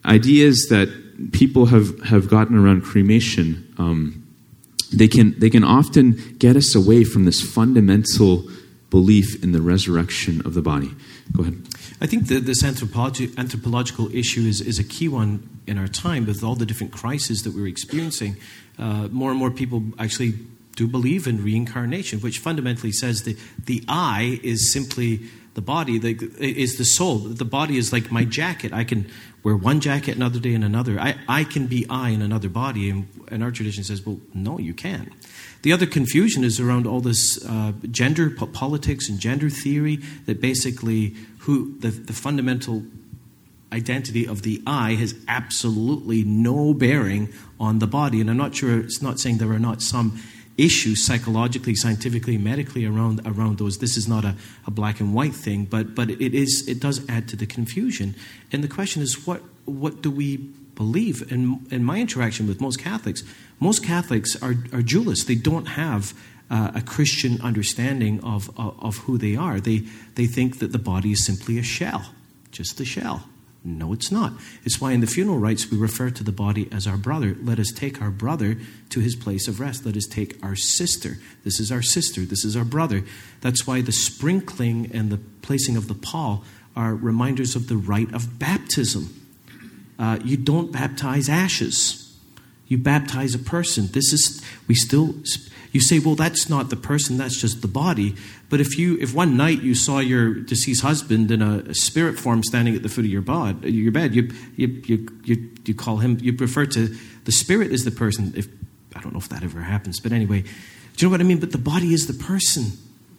ideas that people have, have gotten around cremation, um, they can they can often get us away from this fundamental belief in the resurrection of the body. Go ahead. I think that this anthropologi- anthropological issue is, is a key one in our time with all the different crises that we're experiencing. Uh, more and more people actually do believe in reincarnation, which fundamentally says that the I is simply the body, the, is the soul. The body is like my jacket. I can wear one jacket another day and another. I, I can be I in another body. And, and our tradition says, well, no, you can't. The other confusion is around all this uh, gender po- politics and gender theory that basically who the, the fundamental identity of the I has absolutely no bearing on the body. And I'm not sure, it's not saying there are not some issues psychologically, scientifically, medically around around those. This is not a, a black and white thing, but but it is it does add to the confusion. And the question is, what what do we believe? And in my interaction with most Catholics, most Catholics are, are dualists. They don't have uh, a Christian understanding of, of of who they are. They they think that the body is simply a shell, just a shell. No, it's not. It's why in the funeral rites we refer to the body as our brother. Let us take our brother to his place of rest. Let us take our sister. This is our sister. This is our brother. That's why the sprinkling and the placing of the pall are reminders of the rite of baptism. Uh, you don't baptize ashes. You baptize a person. This is, we still, you say, well, that's not the person, that's just the body. But if you, if one night you saw your deceased husband in a, a spirit form standing at the foot of your bed, your bed, you, you you you you call him. You refer to the spirit as the person. If I don't know if that ever happens, but anyway, do you know what I mean? But the body is the person,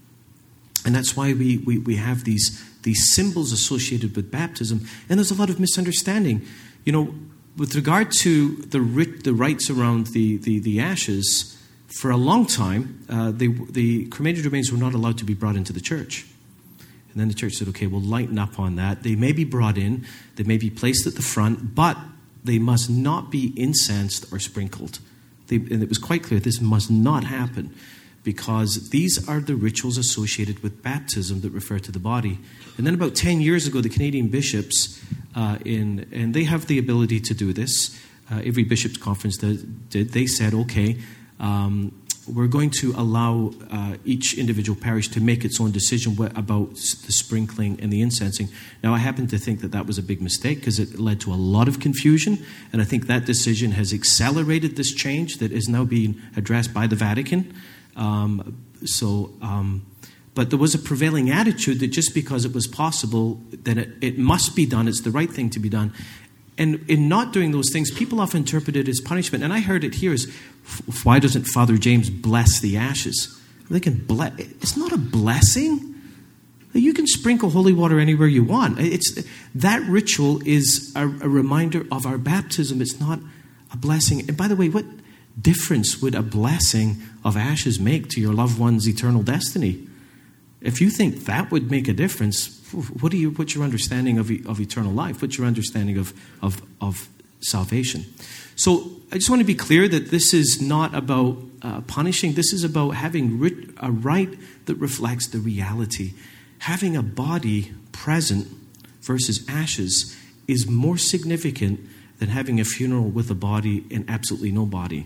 and that's why we we, we have these these symbols associated with baptism. And there's a lot of misunderstanding, you know, with regard to the rit, the rites around the the, the ashes. For a long time, uh, they, the cremated remains were not allowed to be brought into the church. And then the church said, okay, we'll lighten up on that. They may be brought in, they may be placed at the front, but they must not be incensed or sprinkled. They, and it was quite clear this must not happen because these are the rituals associated with baptism that refer to the body. And then about ten years ago, the Canadian bishops, uh, in, and they have the ability to do this, uh, every bishops' conference did, did, they said, okay, Um, we're going to allow uh, each individual parish to make its own decision wh- about the sprinkling and the incensing. Now, I happen to think that that was a big mistake because it led to a lot of confusion, and I think that decision has accelerated this change that is now being addressed by the Vatican. Um, so, um, but there was a prevailing attitude that just because it was possible, that it, it must be done, it's the right thing to be done. And in not doing those things, people often interpret it as punishment. And I heard it here as, why doesn't Father James bless the ashes? They can bless. It's not a blessing. You can sprinkle holy water anywhere you want. It's that ritual is a, a reminder of our baptism. It's not a blessing. And by the way, what difference would a blessing of ashes make to your loved one's eternal destiny? If you think that would make a difference, what do you? What's your understanding of of eternal life? What's your understanding of of, of salvation? So I just want to be clear that this is not about uh, punishing. This is about having rit- a rite that reflects the reality. Having a body present versus ashes is more significant than having a funeral with a body and absolutely no body.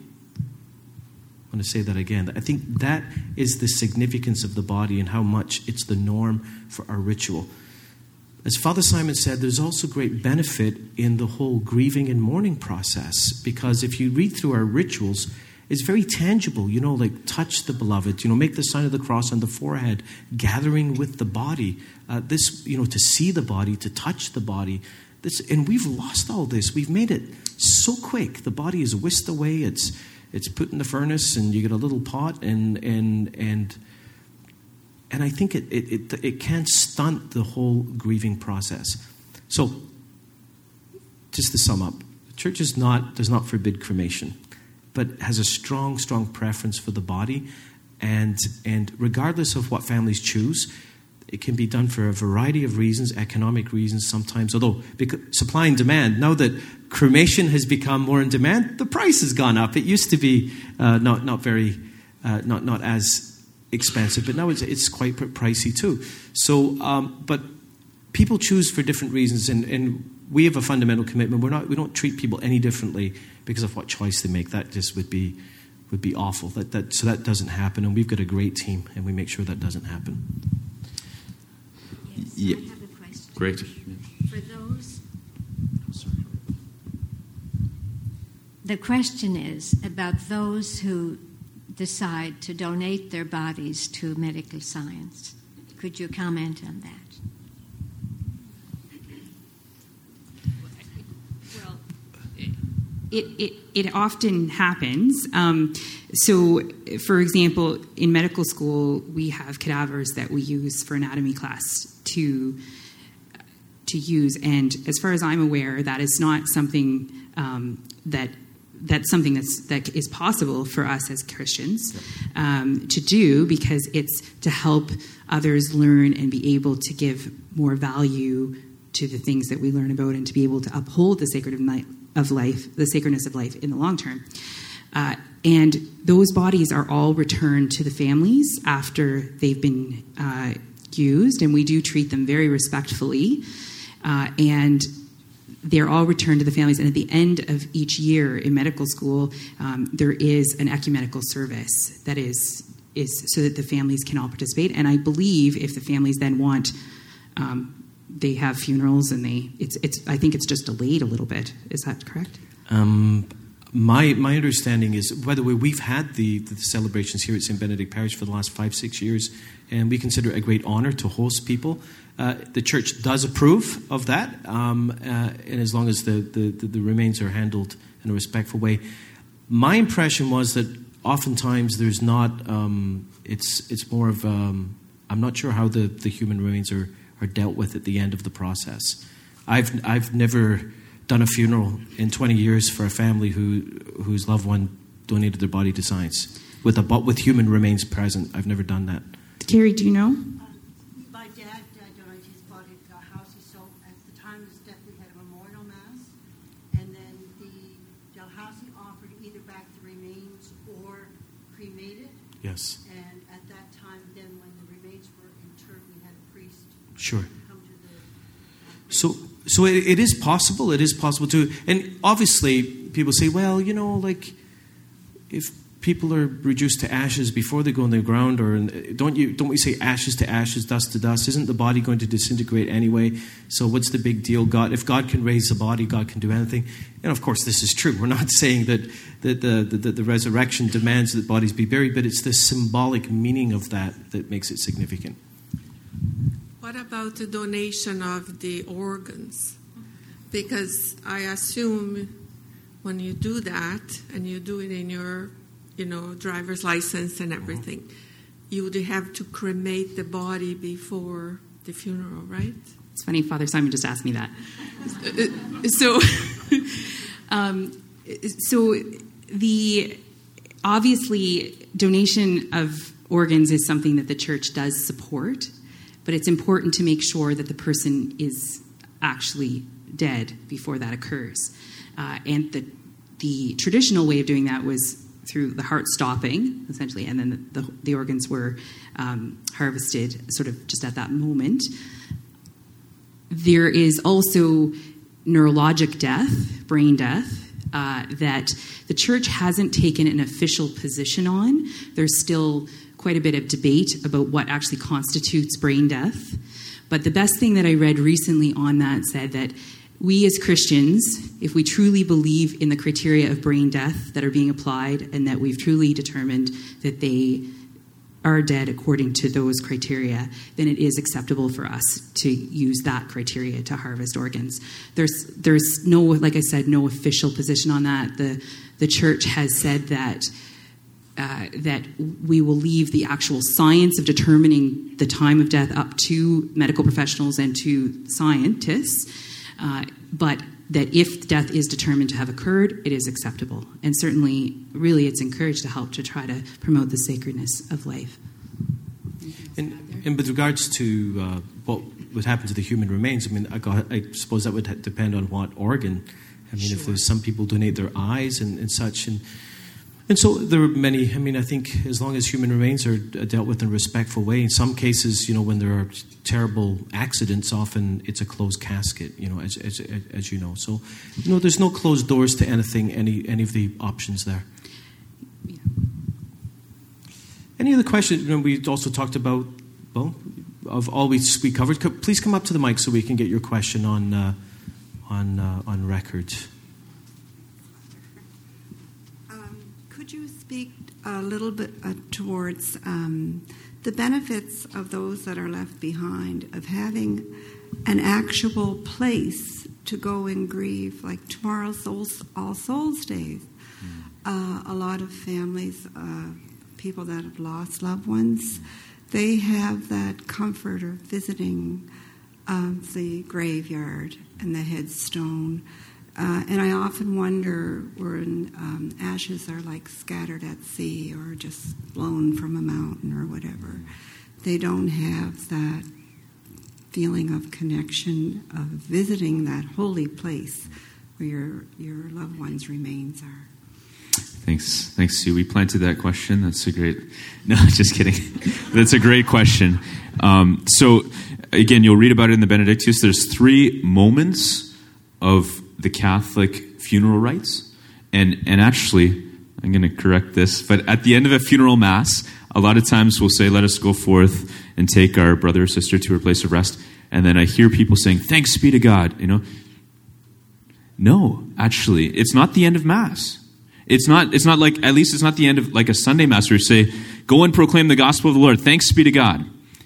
I'm going to say that again. I think that is the significance of the body and how much it's the norm for our ritual. As Father Simon said, there's also great benefit in the whole grieving and mourning process, because if you read through our rituals, it's very tangible, you know, like touch the beloved, you know, make the sign of the cross on the forehead, gathering with the body, uh, this, you know, to see the body, to touch the body. This, and we've lost all this. We've made it so quick. The body is whisked away. It's It's put in the furnace, and you get a little pot, and and and and I think it it it, it can stunt the whole grieving process. So, just to sum up, the church is not does not forbid cremation, but has a strong strong preference for the body, and and regardless of what families choose, it can be done for a variety of reasons, economic reasons sometimes, although because supply and demand, now that cremation has become more in demand, the price has gone up. It used to be uh, not not very, uh, not not as expensive, but now it's, it's quite pricey too. So, um, but people choose for different reasons, and, and we have a fundamental commitment. We're not, we don't treat people any differently because of what choice they make. That just would be would be awful. That, that, so that doesn't happen, and we've got a great team, and we make sure that doesn't happen. Yes, yeah. I have a question. Great. For those... The question is about those who decide to donate their bodies to medical science. Could you comment on that? Well, it, it, it often happens. Um, so, for example, in medical school, we have cadavers that we use for anatomy class to to use. And as far as I'm aware, that is not something um, that that's something that's, that is possible for us as Christians um, to do, because it's to help others learn and be able to give more value to the things that we learn about, and to be able to uphold the sacred of, ni- of life, the sacredness of life in the long term. Uh, and those bodies are all returned to the families after they've been uh, used, and we do treat them very respectfully. Uh, and they're all returned to the families, and at the end of each year in medical school, um, there is an ecumenical service that is is so that the families can all participate. And I believe if the families then want, um, they have funerals, and they it's it's. I think it's just delayed a little bit. Is that correct? Um, my my understanding is, by the way, we've had the, the celebrations here at Saint Benedict Parish for the last five six years, and we consider it a great honor to host people. Uh, the church does approve of that, um, uh, and as long as the, the, the, the remains are handled in a respectful way. My impression was that oftentimes there's not, um, it's it's more of, um, I'm not sure how the, the human remains are, are dealt with at the end of the process. I've I've never done a funeral in twenty years for a family who whose loved one donated their body to science with a with human remains present. I've never done that. Carrie, do you know? Yes. And at that time, then when the remains were interred, we had a priest sure. come to the... Uh, so so it, it is possible. It is possible to... And obviously, people say, well, you know, like, if people are reduced to ashes before they go in the ground, or don't you don't we say ashes to ashes, dust to dust? Isn't the body going to disintegrate anyway? So what's the big deal? God, if God can raise the body, God can do anything. And of course, this is true. We're not saying that, that the, the, the resurrection demands that bodies be buried, but it's the symbolic meaning of that that makes it significant. What about the donation of the organs? Because I assume when you do that, and you do it in your you know, driver's license and everything, mm-hmm. you would have to cremate the body before the funeral, right? It's funny, Father Simon just asked me that. so, um, so the obviously donation of organs is something that the church does support, but it's important to make sure that the person is actually dead before that occurs. Uh, and the the traditional way of doing that was through the heart stopping, essentially, and then the, the, the organs were um, harvested sort of just at that moment. There is also neurologic death, brain death, uh, that the church hasn't taken an official position on. There's still quite a bit of debate about what actually constitutes brain death. But the best thing that I read recently on that said that we as Christians, if we truly believe in the criteria of brain death that are being applied, and that we've truly determined that they are dead according to those criteria, then it is acceptable for us to use that criteria to harvest organs. There's there's no, like I said, no official position on that. The the church has said that uh, that we will leave the actual science of determining the time of death up to medical professionals and to scientists. Uh, but that if death is determined to have occurred, it is acceptable. And certainly, really, it's encouraged to help to try to promote the sacredness of life. And, and with regards to uh, what would happen to the human remains, I mean, I, got, I suppose that would depend on what organ. I mean, sure. If there's some people donate their eyes and, and such, and And so there are many, I mean, I think as long as human remains are dealt with in a respectful way, in some cases, you know, when there are terrible accidents, often it's a closed casket, you know, as as, as you know. So, you know, there's no closed doors to anything, any any of the options there. Yeah. Any other questions? You know, we also talked about, well, of all we, we covered. Please come up to the mic so we can get your question on, uh, on, uh, on record. Could you speak a little bit uh, towards um, the benefits of those that are left behind, of having an actual place to go and grieve, like tomorrow's Souls, All Souls Day? Uh, a lot of families, uh, people that have lost loved ones, they have that comfort of visiting um, the graveyard and the headstone. Uh, and I often wonder when um, ashes are like scattered at sea or just blown from a mountain or whatever, they don't have that feeling of connection, of visiting that holy place where your your loved ones' remains are. Thanks, thanks, Sue. We planted that question. That's a great. No, just kidding. That's a great question. Um, so, again, you'll read about it in the Benedictus. There's three moments of the Catholic funeral rites. And and actually, I'm going to correct this, but at the end of a funeral mass, a lot of times we'll say, let us go forth and take our brother or sister to her place of rest. And then I hear people saying, thanks be to God, you know. No, actually, it's not the end of Mass. It's not, it's not like, at least it's not the end of like a Sunday Mass where you say, go and proclaim the gospel of the Lord, thanks be to God.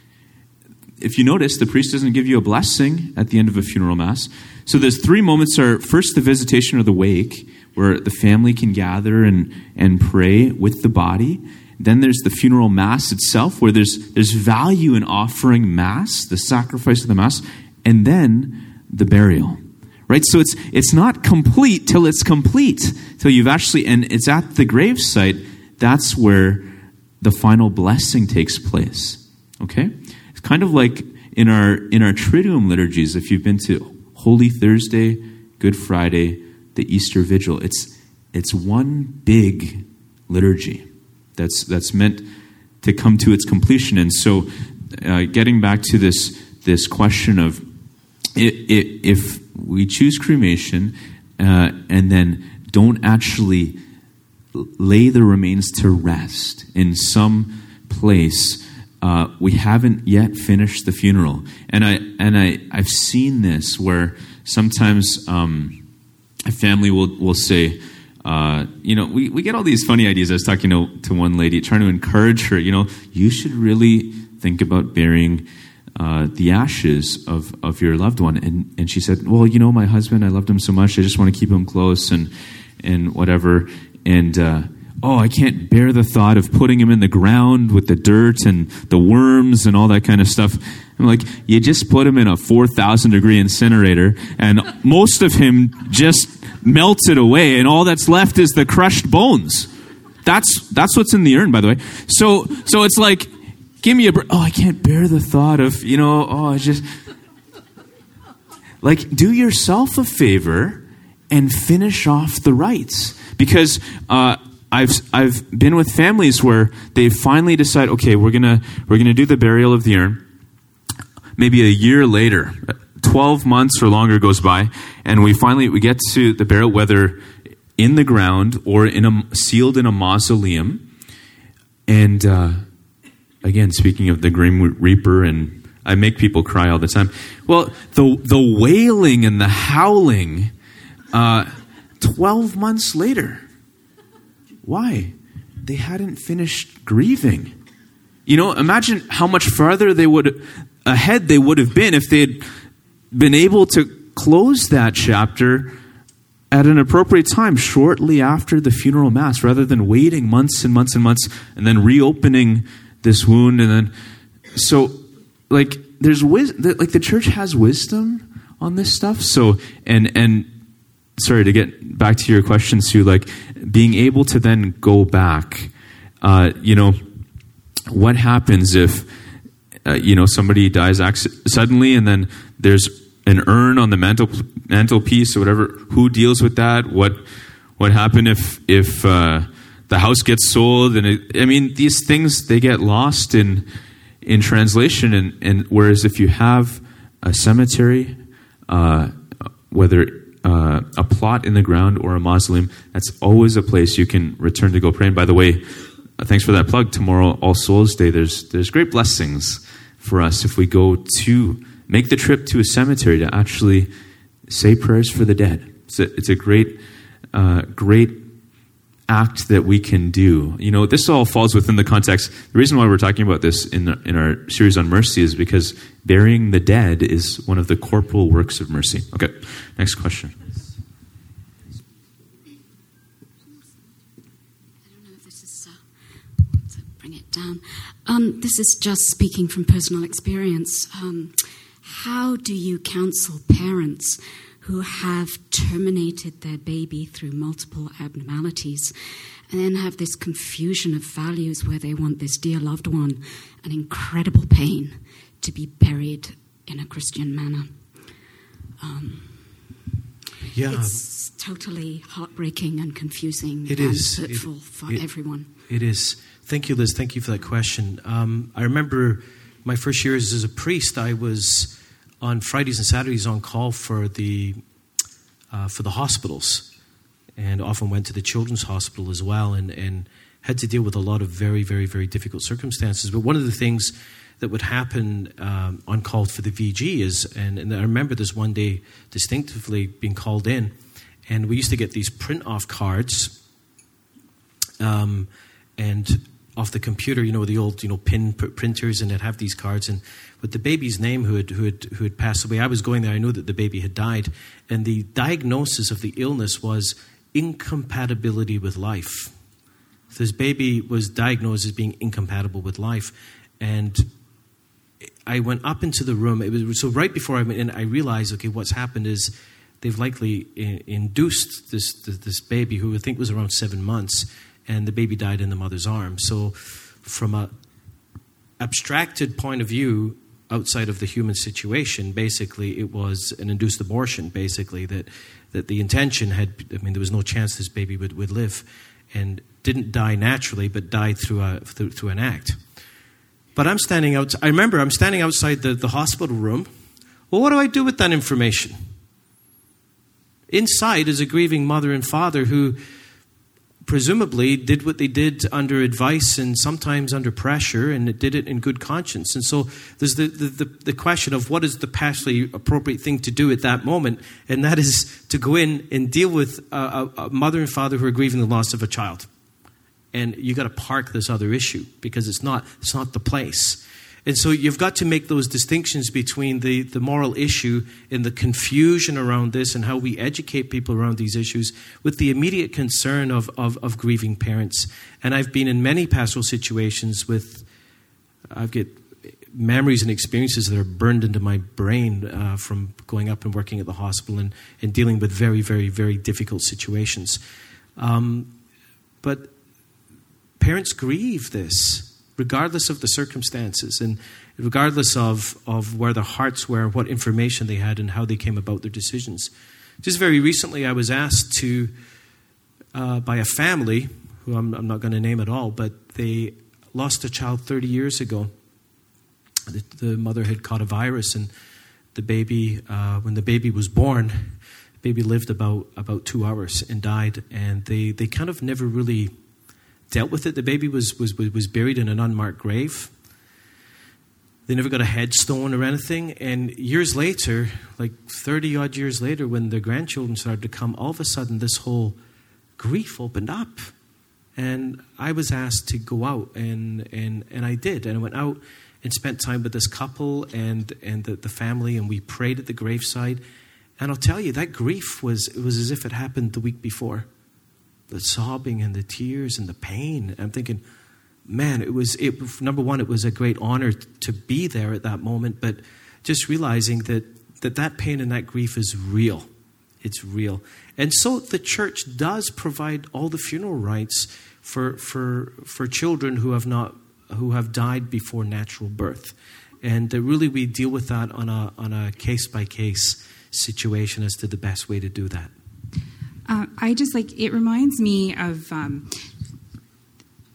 If you notice, the priest doesn't give you a blessing at the end of a funeral mass. So there's three moments are, first, the visitation or the wake, where the family can gather and, and pray with the body. Then there's the funeral mass itself, where there's there's value in offering mass, the sacrifice of the mass, and then the burial. Right? So it's it's not complete till it's complete, till you've actually, and it's at the gravesite, that's where the final blessing takes place. Okay? Kind of like in our in our Triduum liturgies, if you've been to Holy Thursday, Good Friday, the Easter Vigil, it's it's one big liturgy that's that's meant to come to its completion. And so, uh, getting back to this this question of it, it, if we choose cremation uh, and then don't actually lay the remains to rest in some place. Uh, we haven't yet finished the funeral, and I and I I've seen this where sometimes um, a family will will say, uh, you know, we, we get all these funny ideas. I was talking to to one lady, trying to encourage her. You know, you should really think about burying uh, the ashes of, of your loved one. And and she said, well, you know, my husband, I loved him so much, I just want to keep him close and and whatever. And uh, oh, I can't bear the thought of putting him in the ground with the dirt and the worms and all that kind of stuff. I'm like, you just put him in a four thousand degree incinerator and most of him just melted away and all that's left is the crushed bones. That's that's what's in the urn, by the way. So so it's like, give me a br- oh, I can't bear the thought of, you know, oh, I just... Like, do yourself a favor and finish off the rites. Because... uh I've I've been with families where they finally decide, okay, we're gonna we're gonna do the burial of the urn. Maybe a year later, twelve months or longer goes by, and we finally we get to the burial, whether in the ground or in a sealed in a mausoleum. And uh, again, speaking of the Grim Reaper, and I make people cry all the time. Well, the the wailing and the howling, uh, twelve months later. Why? They hadn't finished grieving. You know, imagine how much farther they would ahead they would have been if they had been able to close that chapter at an appropriate time, shortly after the funeral mass, rather than waiting months and months and months and then reopening this wound. And then, so, like, there's wis- like the church has wisdom on this stuff. So, and and. Sorry, to get back to your question, Sue, like being able to then go back, uh, you know, what happens if, uh, you know, somebody dies acc- suddenly and then there's an urn on the mantle mantelpiece or whatever? Who deals with that? What what happened if if uh, the house gets sold, and it, I mean, these things, they get lost in in translation. And, and whereas if you have a cemetery, uh, whether uh, a plot in the ground or a mausoleum, that's always a place you can return to go pray. And by the way, uh, thanks for that plug. Tomorrow, All Souls Day, there's there's great blessings for us if we go to make the trip to a cemetery to actually say prayers for the dead. It's a, it's a great, uh, great act that we can do. You know, this all falls within the context. The reason why we're talking about this in in our series on mercy is because burying the dead is one of the corporal works of mercy. Okay, next question. I don't know if this is, uh, to bring it down. Um, this is just speaking from personal experience. Um, how do you counsel parents who have terminated their baby through multiple abnormalities and then have this confusion of values where they want this dear loved one, an incredible pain, to be buried in a Christian manner? Um, yeah. It's totally heartbreaking and confusing it and is. hurtful it, for it, everyone. It is. Thank you, Liz. Thank you for that question. Um, I remember my first years as a priest, I was on Fridays and Saturdays on call for the uh, for the hospitals, and often went to the children's hospital as well, and, and had to deal with a lot of very, very, very difficult circumstances. But one of the things that would happen um, on call for the V G is, and, and I remember this one day distinctively being called in, and we used to get these print-off cards, um, and off the computer, you know, the old, you know, pin p- printers, and they'd have these cards, and with the baby's name who had, who had who had passed away. I was going there, I knew that the baby had died, and the diagnosis of the illness was incompatibility with life. So this baby was diagnosed as being incompatible with life, and I went up into the room. It was so right before I went in, I realized, okay, what's happened is they've likely in, induced this, this this baby, who I think was around seven months, and the baby died in the mother's arms. So from a abstracted point of view, outside of the human situation, basically it was an induced abortion, basically, that, that the intention had, I mean, there was no chance this baby would, would live, and didn't die naturally, but died through a through, through an act. But I'm standing out, I remember I'm standing outside the, the hospital room. Well, what do I do with that information? Inside is a grieving mother and father who presumably did what they did under advice and sometimes under pressure, and it did it in good conscience. And so there's the, the, the, the question of what is the pastorally appropriate thing to do at that moment, and that is to go in and deal with a, a, a mother and father who are grieving the loss of a child. And you got to park this other issue because it's not it's not the place. And so you've got to make those distinctions between the, the moral issue and the confusion around this and how we educate people around these issues with the immediate concern of, of, of grieving parents. And I've been in many pastoral situations with, I've got memories and experiences that are burned into my brain uh, from going up and working at the hospital and, and dealing with very, very, very difficult situations. Um, but parents grieve this, regardless of the circumstances and regardless of, of where their hearts were, what information they had, and how they came about their decisions. Just very recently, I was asked to, uh, by a family, who I'm, I'm not going to name at all, but they lost a child thirty years ago. The, the mother had caught a virus, and the baby, uh, when the baby was born, the baby lived about, about two hours and died, and they, they kind of never really dealt with it. The baby was, was was buried in an unmarked grave. They never got a headstone or anything. And years later, like thirty odd years later, when their grandchildren started to come, all of a sudden this whole grief opened up. And I was asked to go out, and and, and I did. And I went out and spent time with this couple and, and the, the family, and we prayed at the graveside. And I'll tell you, that grief was, it was as if it happened the week before. The sobbing and the tears and the pain. I'm thinking, man, it was, it, number one, it was a great honor to be there at that moment, but just realizing that that, that pain and that grief is real. It's real. And so the church does provide all the funeral rites for for for children who have not who have died before natural birth. And uh, really we deal with that on a on a case-by-case situation as to the best way to do that. Uh, I just like, it reminds me of, um,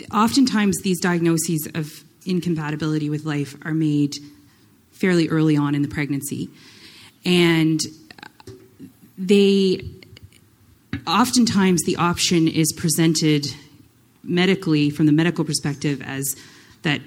oftentimes these diagnoses of incompatibility with life are made fairly early on in the pregnancy. And they, oftentimes the option is presented medically, from the medical perspective, as that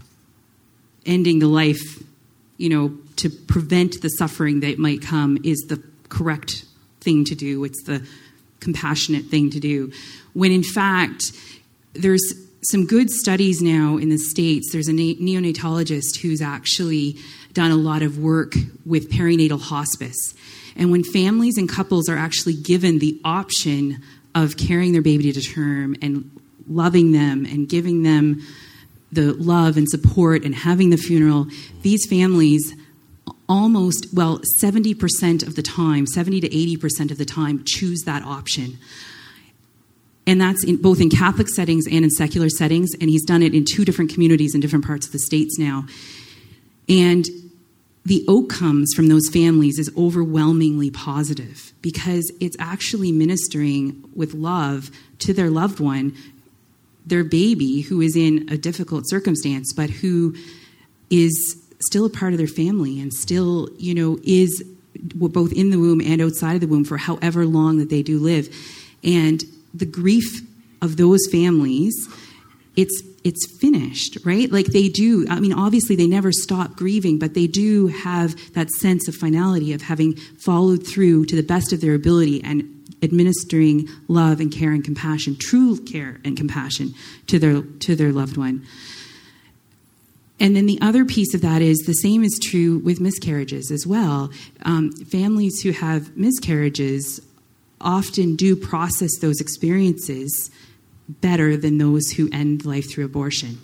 ending the life, you know, to prevent the suffering that might come is the correct thing to do. It's the compassionate thing to do. When in fact, there's some good studies now in the States. There's a neonatologist who's actually done a lot of work with perinatal hospice. And when families and couples are actually given the option of carrying their baby to term and loving them and giving them the love and support and having the funeral, these families almost, well, seventy percent of the time, seventy to eighty percent of the time, choose that option. And that's in, both in Catholic settings and in secular settings, and he's done it in two different communities in different parts of the States now. And the outcomes from those families is overwhelmingly positive, because it's actually ministering with love to their loved one, their baby, who is in a difficult circumstance, but who is still a part of their family and still, you know, is both in the womb and outside of the womb for however long that they do live. And the grief of those families, it's it's finished, right? Like they do, I mean, obviously they never stop grieving, but they do have that sense of finality of having followed through to the best of their ability and administering love and care and compassion, true care and compassion to their to their loved one. And then the other piece of that is the same is true with miscarriages as well. Um, families who have miscarriages often do process those experiences better than those who end life through abortion.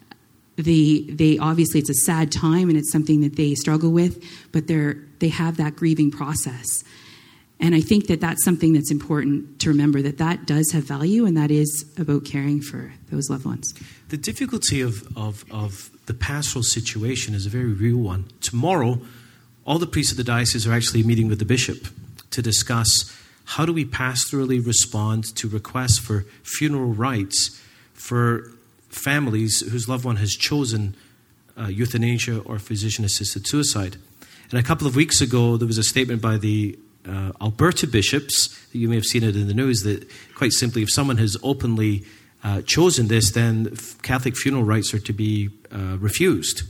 They, they obviously, it's a sad time and it's something that they struggle with, but they're they have that grieving process. And I think that that's something that's important to remember, that that does have value, and that is about caring for those loved ones. The difficulty of, of, of the pastoral situation is a very real one. Tomorrow, all the priests of the diocese are actually meeting with the bishop to discuss how do we pastorally respond to requests for funeral rites for families whose loved one has chosen uh, euthanasia or physician-assisted suicide. And a couple of weeks ago, there was a statement by the Uh, Alberta bishops, you may have seen it in the news, that quite simply, if someone has openly uh, chosen this, then Catholic funeral rites are to be uh, refused.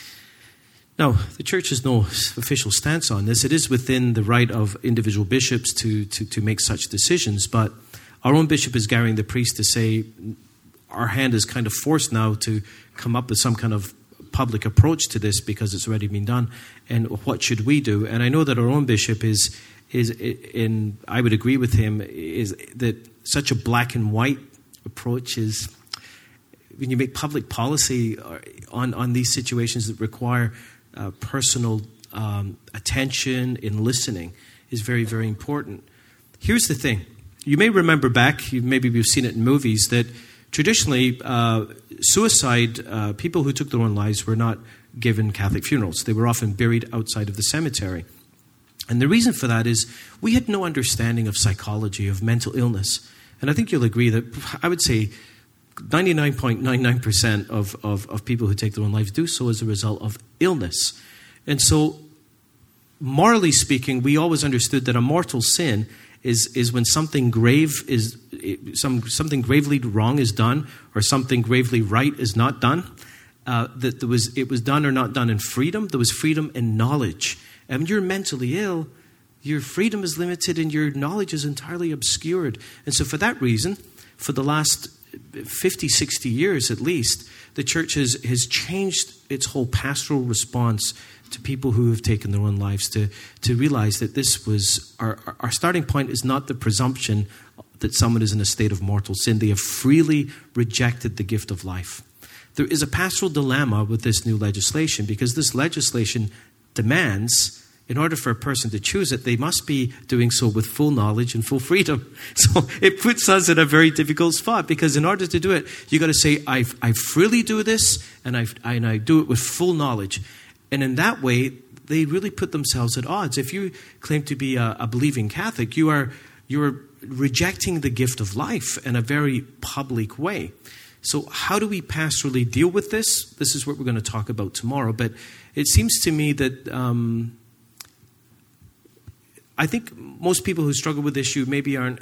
Now, the Church has no official stance on this. It is within the right of individual bishops to, to, to make such decisions, but our own bishop is gathering the priest to say our hand is kind of forced now to come up with some kind of public approach to this because it's already been done, and what should we do? And I know that our own bishop is is in, I would agree with him, is that such a black and white approach is, when you make public policy on, on these situations that require uh, personal um, attention and listening, is very, very important. Here's the thing. You may remember back, maybe we've seen it in movies, that traditionally uh, suicide, uh, people who took their own lives were not given Catholic funerals. They were often buried outside of the cemetery. And the reason for that is we had no understanding of psychology, of mental illness. And I think you'll agree that I would say ninety-nine point nine nine percent of, of, of people who take their own lives do so as a result of illness. And so, morally speaking, we always understood that a mortal sin is, is when something grave is, some, something gravely wrong is done, or something gravely right is not done. Uh, that there was, it was done or not done in freedom. There was freedom in knowledge. And when you're mentally ill, your freedom is limited and your knowledge is entirely obscured. And so for that reason, for the last fifty, sixty years at least, the Church has, has changed its whole pastoral response to people who have taken their own lives, to, to realize that this was, our, our starting point is not the presumption that someone is in a state of mortal sin. They have freely rejected the gift of life. There is a pastoral dilemma with this new legislation, because this legislation demands, in order for a person to choose it, they must be doing so with full knowledge and full freedom. So it puts us in a very difficult spot, because in order to do it, you got to say, I I freely do this, and I and I do it with full knowledge. And in that way, they really put themselves at odds. If you claim to be a, a believing Catholic, you are you are rejecting the gift of life in a very public way. So how do we pastorally deal with this? This is what we're going to talk about tomorrow. But it seems to me that um, I think most people who struggle with this issue maybe aren't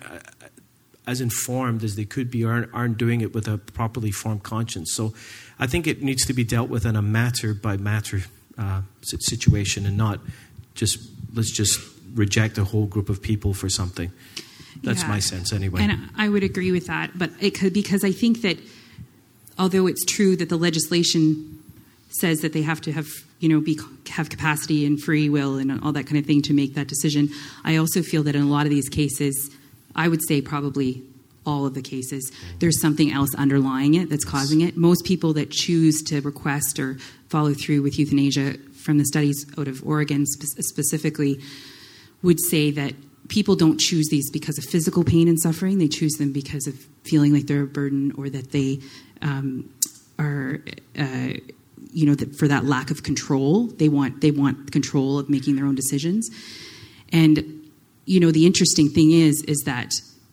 as informed as they could be, or aren't, aren't doing it with a properly formed conscience. So I think it needs to be dealt with on a matter-by-matter uh, situation, and not just, let's just reject a whole group of people for something. That's yeah. my sense anyway. And I would agree with that. But it could, because I think that although it's true that the legislation says that they have to have, you know, be, have capacity and free will and all that kind of thing to make that decision, I also feel that in a lot of these cases, I would say probably all of the cases, there's something else underlying it that's causing it. Most people that choose to request or follow through with euthanasia, from the studies out of Oregon spe- specifically, would say that people don't choose these because of physical pain and suffering. They choose them because of feeling like they're a burden, or that they um, are, uh, you know, that for that lack of control. They want they want control of making their own decisions. And, you know, the interesting thing is, is that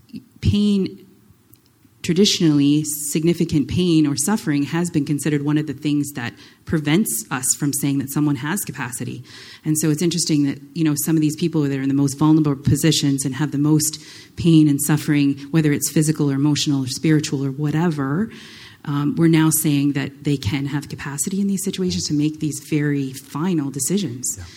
pain, traditionally, significant pain or suffering has been considered one of the things that prevents us from saying that someone has capacity. And so it's interesting that, you know, some of these people that are in the most vulnerable positions and have the most pain and suffering, whether it's physical or emotional or spiritual or whatever, um, we're now saying that they can have capacity in these situations to make these very final decisions. Yeah.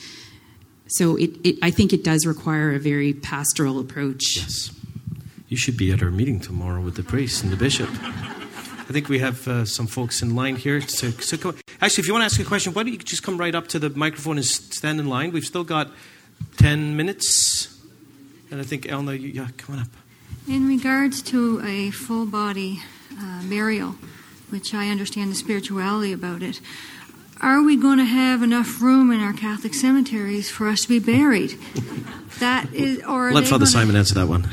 So it, it, I think it does require a very pastoral approach. Yes. You should be at our meeting tomorrow with the priest and the bishop. I think we have uh, some folks in line here. To, so come, actually, if you want to ask a question, why don't you just come right up to the microphone and stand in line? We've still got ten minutes. And I think, Elna, you, yeah, come on up. In regards to a full body uh, burial, which I understand the spirituality about it, are we going to have enough room in our Catholic cemeteries for us to be buried? That is, or let Father Simon answer that one.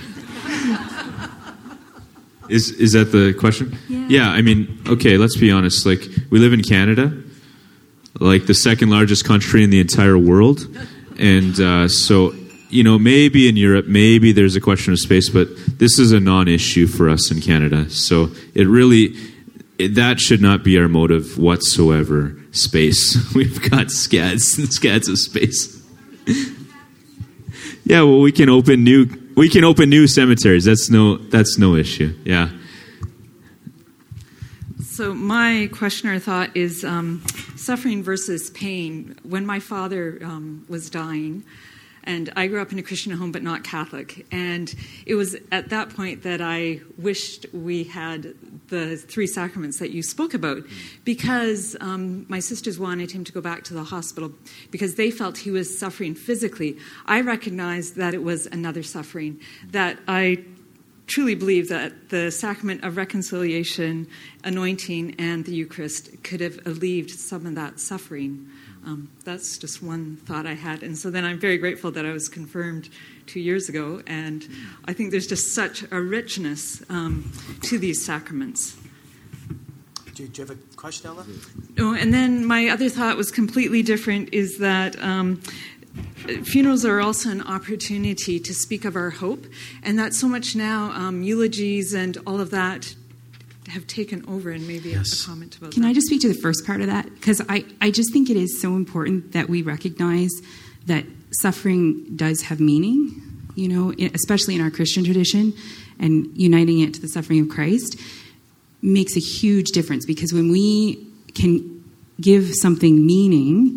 Is is that the question? Yeah. Yeah, I mean, okay, let's be honest. Like, we live in Canada, like the second largest country in the entire world. And uh, so, you know, maybe in Europe, maybe there's a question of space, but this is a non-issue for us in Canada. So it really, it, that should not be our motive whatsoever, space. We've got scads and scads of space. Yeah, well, we can open new... We can open new cemeteries. That's no that's no issue. Yeah. So my question or thought is um, suffering versus pain. When my father um, was dying, and I grew up in a Christian home but not Catholic, and it was at that point that I wished we had the three sacraments that you spoke about, because um, my sisters wanted him to go back to the hospital because they felt he was suffering physically. I recognized that it was another suffering, that I truly believe that the sacrament of reconciliation, anointing, and the Eucharist could have alleviated some of that suffering. Um, that's just one thought I had. And so then I'm very grateful that I was confirmed two years ago. And I think there's just such a richness um, to these sacraments. Do you, do you have a question, Ella? No, and then my other thought was completely different, is that um, funerals are also an opportunity to speak of our hope. And that so much now, um, eulogies and all of that have taken over, and maybe yes. a comment about Can that. I just speak to the first part of that? Because I, I just think it is so important that we recognize that suffering does have meaning, you know, especially in our Christian tradition, and uniting it to the suffering of Christ makes a huge difference, because when we can give something meaning,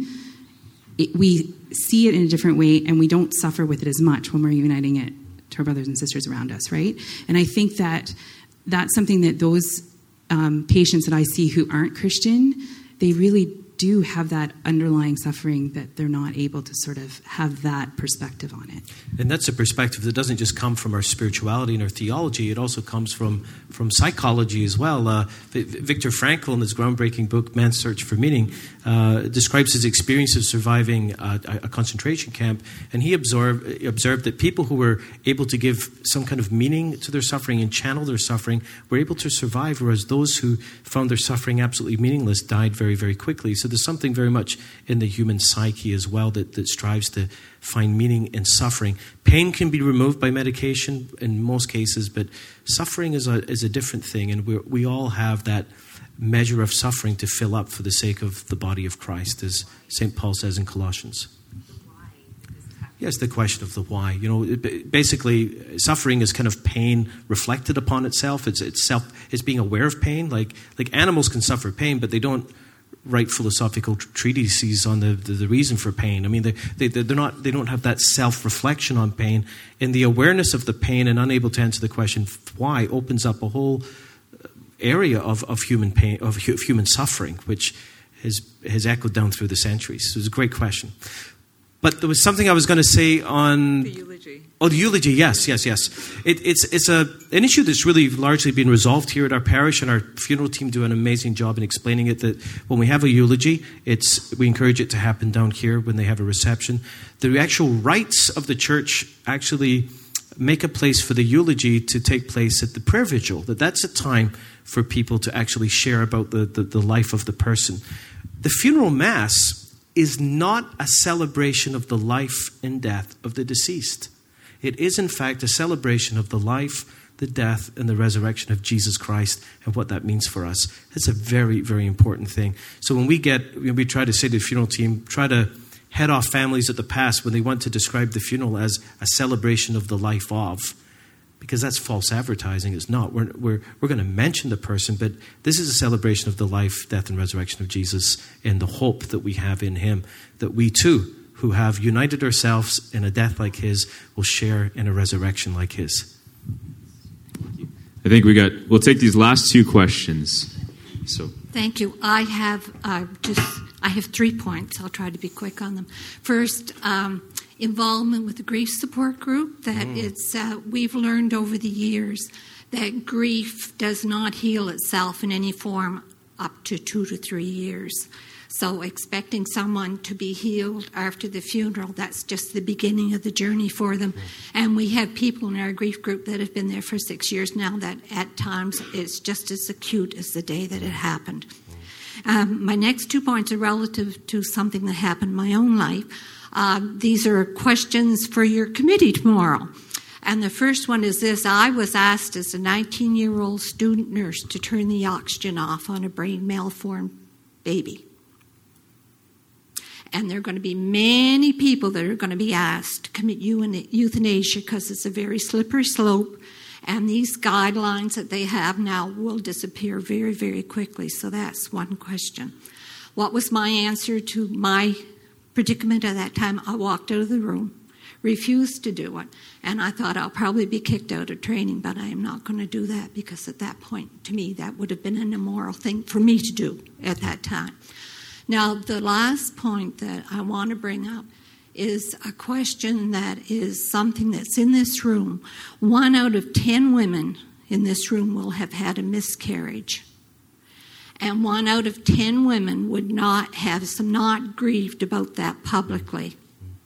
it, we see it in a different way, and we don't suffer with it as much when we're uniting it to our brothers and sisters around us, right? And I think that that's something that those um, patients that I see who aren't Christian, they really do have that underlying suffering that they're not able to sort of have that perspective on it. And that's a perspective that doesn't just come from our spirituality and our theology. It also comes from, from psychology as well. Uh, Viktor Frankl, in his groundbreaking book, Man's Search for Meaning, uh, describes his experience of surviving a, a concentration camp. And he observed, observed that people who were able to give some kind of meaning to their suffering and channel their suffering were able to survive, whereas those who found their suffering absolutely meaningless died very, very quickly. So So there's something very much in the human psyche as well that, that strives to find meaning in suffering. Pain can be removed by medication in most cases, but suffering is a, is a different thing, and we we all have that measure of suffering to fill up for the sake of the body of Christ, as Saint Paul says in Colossians. Yes, the question of the why. You know, it, basically, suffering is kind of pain reflected upon itself. It's it's self. It's being aware of pain. Like like animals can suffer pain, but they don't write philosophical treatises on the, the, the reason for pain. I mean, they they they're not. They don't have that self-reflection on pain. And the awareness of the pain and unable to answer the question why opens up a whole area of, of human pain, of, of human suffering, which has has echoed down through the centuries. So it's a great question. But there was something I was going to say on the eulogy. Oh, the eulogy. Yes, yes, yes. It, it's it's a an issue that's really largely been resolved here at our parish, and our funeral team do an amazing job in explaining it. That when we have a eulogy, it's we encourage it to happen down here when they have a reception. The actual rites of the church actually make a place for the eulogy to take place at the prayer vigil. That that's a time for people to actually share about the, the, the life of the person. The funeral mass is not a celebration of the life and death of the deceased. It is, in fact, a celebration of the life, the death, and the resurrection of Jesus Christ and what that means for us. It's a very, very important thing. So when we get, when we try to say to the funeral team, try to head off families at the past when they want to describe the funeral as a celebration of the life of, because that's false advertising. It's not. We're, we're, we're going to mention the person, but this is a celebration of the life, death, and resurrection of Jesus and the hope that we have in him, that we too, who have united ourselves in a death like his, will share in a resurrection like his. I think we got, we'll take these last two questions. So, thank you. I have uh, just, I have three points. I'll try to be quick on them. First, um, involvement with the grief support group. That mm. it's uh, we've learned over the years that grief does not heal itself in any form up to two to three years. So expecting someone to be healed after the funeral, that's just the beginning of the journey for them. Mm. And we have people in our grief group that have been there for six years now that at times it's just as acute as the day that it happened. Mm. Um, my next two points are relative to something that happened in my own life. Uh, these are questions for your committee tomorrow. And the first one is this. I was asked as a nineteen-year-old student nurse to turn the oxygen off on a brain malformed baby. And there are going to be many people that are going to be asked to commit euthanasia because it's a very slippery slope. And these guidelines that they have now will disappear very, very quickly. So that's one question. What was my answer to my predicament at that time? I walked out of the room, refused to do it, and I thought I'll probably be kicked out of training, but I am not going to do that because at that point, to me, that would have been an immoral thing for me to do at that time. Now, the last point that I want to bring up is a question that is something that's in this room. One out of ten women in this room will have had a miscarriage. And one out of ten women would not have some not grieved about that publicly.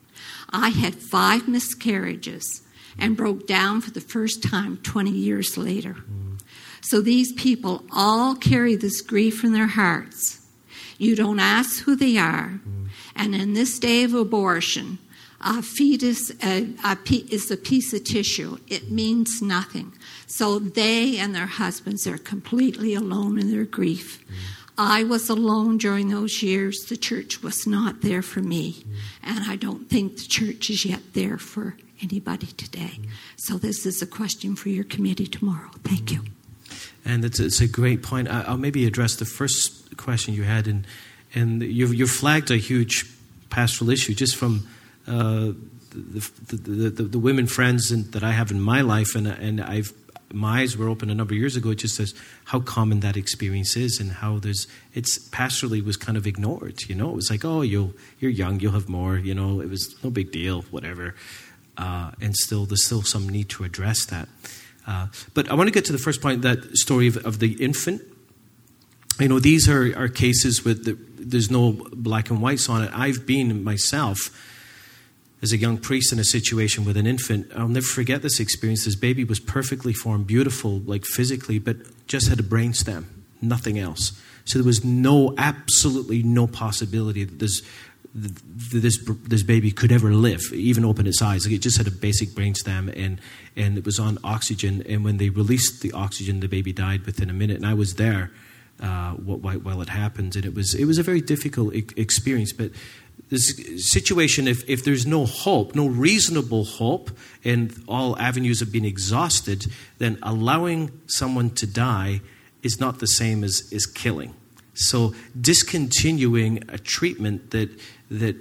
I had five miscarriages and broke down for the first time twenty years later. So these people all carry this grief in their hearts. You don't ask who they are. And in this day of abortion, a fetus a, a, is a piece of tissue. It means nothing. So they and their husbands are completely alone in their grief. Mm. I was alone during those years. The church was not there for me. Mm. And I don't think the church is yet there for anybody today. Mm. So this is a question for your committee tomorrow. Thank mm. you. And it's, it's a great point. I, I'll maybe address the first question you had. And, and you've, you've flagged a huge pastoral issue just from uh, the, the, the, the, the women friends in, that I have in my life. And, and I've my eyes were open a number of years ago just as how common that experience is and how there's it's pastorally was kind of ignored. You know, it was like, oh, you'll you're young, you'll have more. You know, it was no big deal, whatever. Uh, and still, there's still some need to address that. Uh, but I want to get to the first point, that story of, of the infant. You know, these are, are cases with the, there's no black and whites on it. I've been myself as a young priest in a situation with an infant. I'll never forget this experience. This baby was perfectly formed, beautiful, like physically, but just had a brainstem. nothing else. So there was no, absolutely no possibility that this that this this baby could ever live, even open its eyes. Like, it just had a basic brainstem, and and it was on oxygen. And when they released the oxygen, the baby died within a minute. And I was there uh, while it happened, and it was it was a very difficult experience. But this situation, if if there's no hope, no reasonable hope, and all avenues have been exhausted, then allowing someone to die is not the same as, as killing. So discontinuing a treatment that that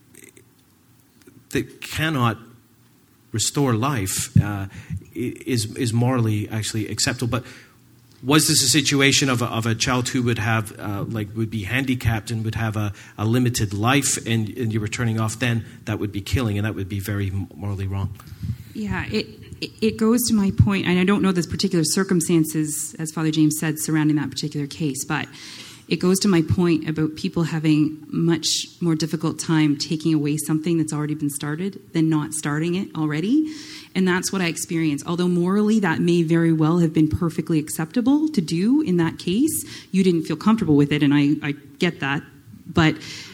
that cannot restore life uh, is is morally actually acceptable. But was this a situation of a, of a child who would have uh, like would be handicapped and would have a, a limited life, and, and you were turning off? Then that would be killing, and that would be very morally wrong. Yeah, it it goes to my point, and I don't know the particular circumstances, as Father James said, surrounding that particular case, but it goes to my point about people having much more difficult time taking away something that's already been started than not starting it already. And that's what I experienced. Although morally that may very well have been perfectly acceptable to do in that case, you didn't feel comfortable with it, and I, I get that. But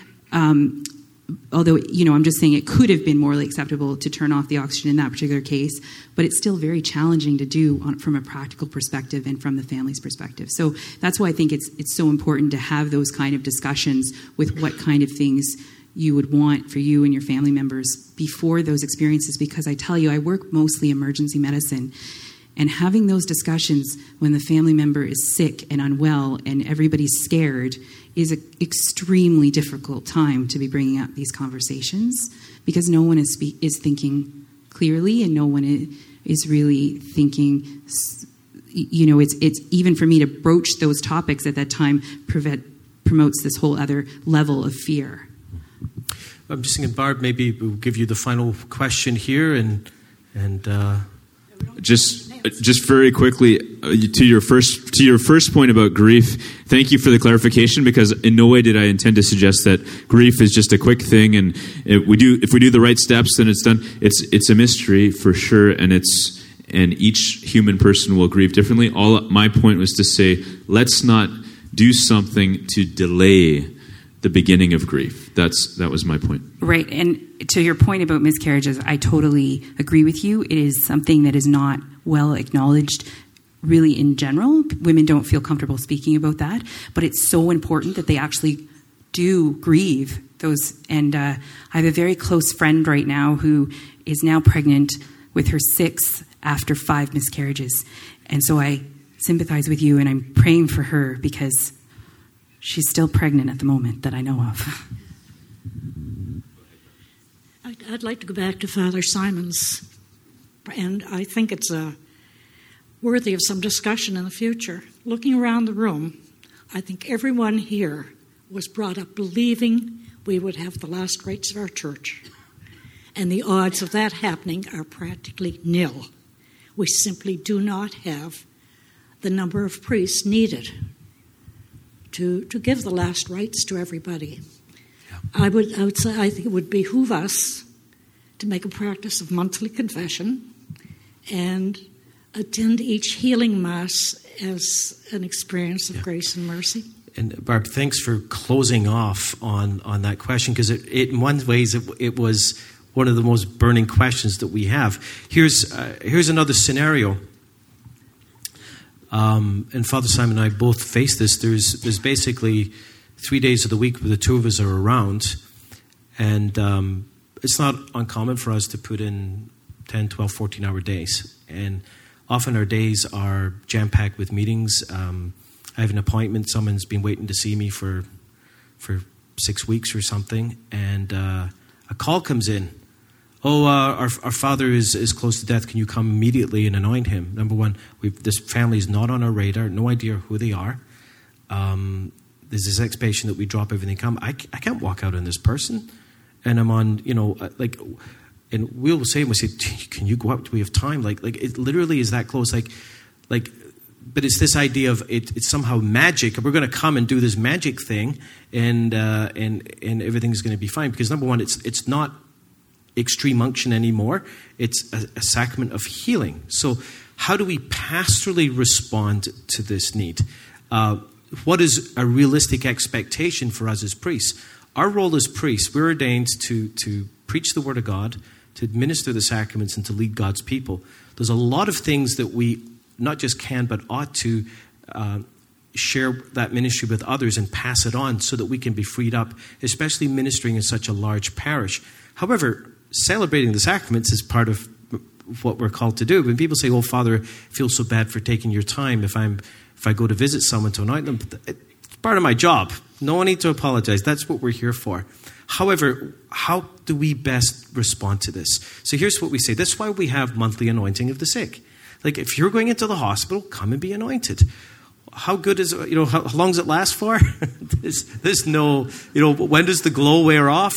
um, although, you know, I'm just saying it could have been morally acceptable to turn off the oxygen in that particular case, but it's still very challenging to do on, from a practical perspective and from the family's perspective. So that's why I think it's it's so important to have those kind of discussions with what kind of things you would want for you and your family members before those experiences, because I tell you, I work mostly emergency medicine, and having those discussions when the family member is sick and unwell and everybody's scared is an extremely difficult time to be bringing up these conversations, because no one is spe- is thinking clearly, and no one is really thinking, you know, it's it's even for me to broach those topics at that time prevent, promotes this whole other level of fear. I'm just thinking, Barb, maybe we'll give you the final question here, and and uh... just just very quickly uh, to your first to your first point about grief. Thank you for the clarification, because in no way did I intend to suggest that grief is just a quick thing, and if we do if we do the right steps, then it's done. It's it's a mystery for sure, and it's and each human person will grieve differently. All my point was to say, let's not do something to delay the beginning of grief. That's that was my point. Right, and to your point about miscarriages, I totally agree with you. It is something that is not well acknowledged really in general. Women don't feel comfortable speaking about that, but it's so important that they actually do grieve those. And uh, I have a very close friend right now who is now pregnant with her sixth after five miscarriages. And so I sympathize with you, and I'm praying for her, because she's still pregnant at the moment that I know of. I'd like to go back to Father Simon's, and I think it's uh, worthy of some discussion in the future. Looking around the room, I think everyone here was brought up believing we would have the last rites of our church, and the odds of that happening are practically nil. We simply do not have the number of priests needed to to give the last rites to everybody. I would, I would say I think it would behoove us to make a practice of monthly confession and attend each healing mass as an experience of yeah. grace and mercy. And Barb, thanks for closing off on, on that question, because it, it, in one ways it, it was one of the most burning questions that we have. Here's uh, here's another scenario. Um, and Father Simon and I both face this. There's there's basically three days of the week where the two of us are around, and um, it's not uncommon for us to put in ten, twelve, fourteen-hour days. And often our days are jam-packed with meetings. Um, I have an appointment. Someone's been waiting to see me for for six weeks or something, and uh, a call comes in. Oh, uh, our our father is, is close to death. Can you come immediately and anoint him? Number one, we've, this family is not on our radar. No idea who they are. Um, there's this expectation that we drop everything. Come, I, I can't walk out on this person, and I'm on, you know, like, and we'll say, we say, can you go up? Do we have time? Like, like it literally is that close. Like, like, but it's this idea of it, it's somehow magic. We're going to come and do this magic thing, and uh, and and everything's going to be fine. Because number one, it's it's not extreme unction anymore. It's a, a sacrament of healing. So how do we pastorally respond to this need? Uh, what is a realistic expectation for us as priests? Our role as priests, we're ordained to, to preach the Word of God, to administer the sacraments, and to lead God's people. There's a lot of things that we not just can, but ought to uh, share that ministry with others and pass it on so that we can be freed up, especially ministering in such a large parish. However, celebrating the sacraments is part of what we're called to do. When people say, "Oh, Father, I feel so bad for taking your time if I'm if I go to visit someone to anoint them," it's part of my job. No need to apologize. That's what we're here for. However, how do we best respond to this? So here's what we say. That's why we have monthly anointing of the sick. Like, if you're going into the hospital, come and be anointed. How good is it? You know, how, how long does it last for? there's, there's no, you know, when does the glow wear off?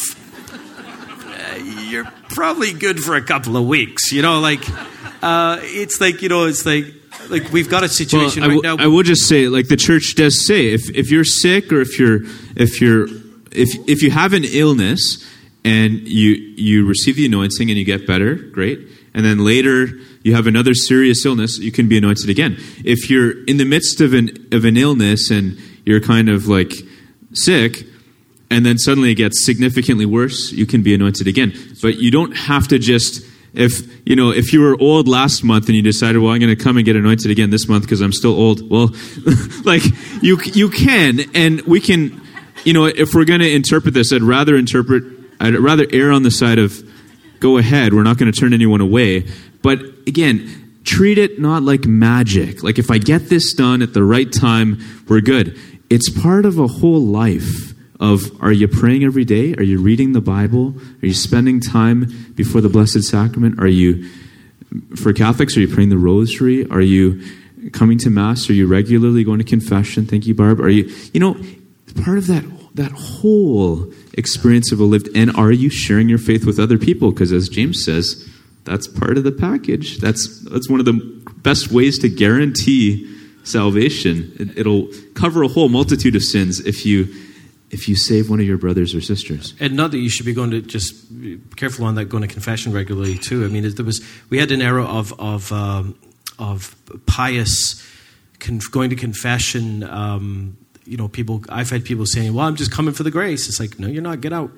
Uh, you're probably good for a couple of weeks. You know, like, uh, it's like, you know, it's like, like we've got a situation well, right I w- now. I will just say, like the church does say, if if you're sick or if you're if you're if if you have an illness and you you receive the anointing and you get better, great. And then later you have another serious illness, you can be anointed again. If you're in the midst of an of an illness and you're kind of like sick, and then suddenly it gets significantly worse, you can be anointed again. But you don't have to just, if you know, if you were old last month and you decided, well, I'm going to come and get anointed again this month because I'm still old. Well, like you you can, and we can, you know, if we're going to interpret this, I'd rather interpret, I'd rather err on the side of go ahead. We're not going to turn anyone away. But again, treat it not like magic. Like if I get this done at the right time, we're good. It's part of a whole life of, are you praying every day? Are you reading the Bible? Are you spending time before the Blessed Sacrament? Are you, for Catholics, are you praying the Rosary? Are you coming to Mass? Are you regularly going to confession? Thank you, Barb. Are you, you know, part of that that whole experience of a lived, and are you sharing your faith with other people? Because as James says, that's part of the package. That's that's one of the best ways to guarantee salvation. It, it'll cover a whole multitude of sins if you if you save one of your brothers or sisters. And not that you should be going to, just be careful on that, going to confession regularly too. I mean, there was we had an era of of um, of pious conf- going to confession. Um, you know, people. I've had people saying, "Well, I'm just coming for the grace." It's like, no, you're not. Get out.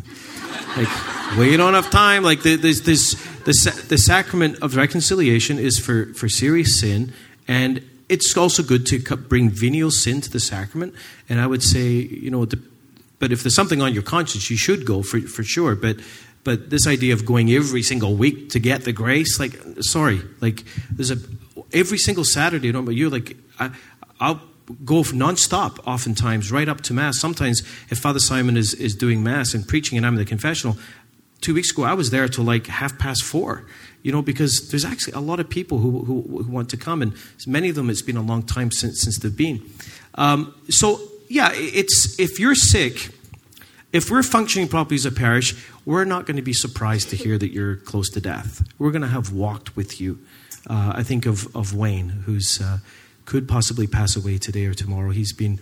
Like, well, you don't have time. Like, there's this the the sacrament of reconciliation is for for serious sin, and it's also good to bring venial sin to the sacrament. And I would say, you know, the, but if there's something on your conscience, you should go for for sure. But but this idea of going every single week to get the grace, like, sorry, like there's a every single Saturday. I don't know about you, like I, I'll go nonstop, oftentimes right up to Mass. Sometimes if Father Simon is is doing Mass and preaching, and I'm in the confessional. Two weeks ago, I was there till like half past four. You know, because there's actually a lot of people who, who, who want to come, and many of them, it's been a long time since since they've been. Um, so, yeah, it's if you're sick, if we're functioning properly as a parish, we're not going to be surprised to hear that you're close to death. We're going to have walked with you. Uh, I think of, of Wayne, who's uh, could possibly pass away today or tomorrow. He's been,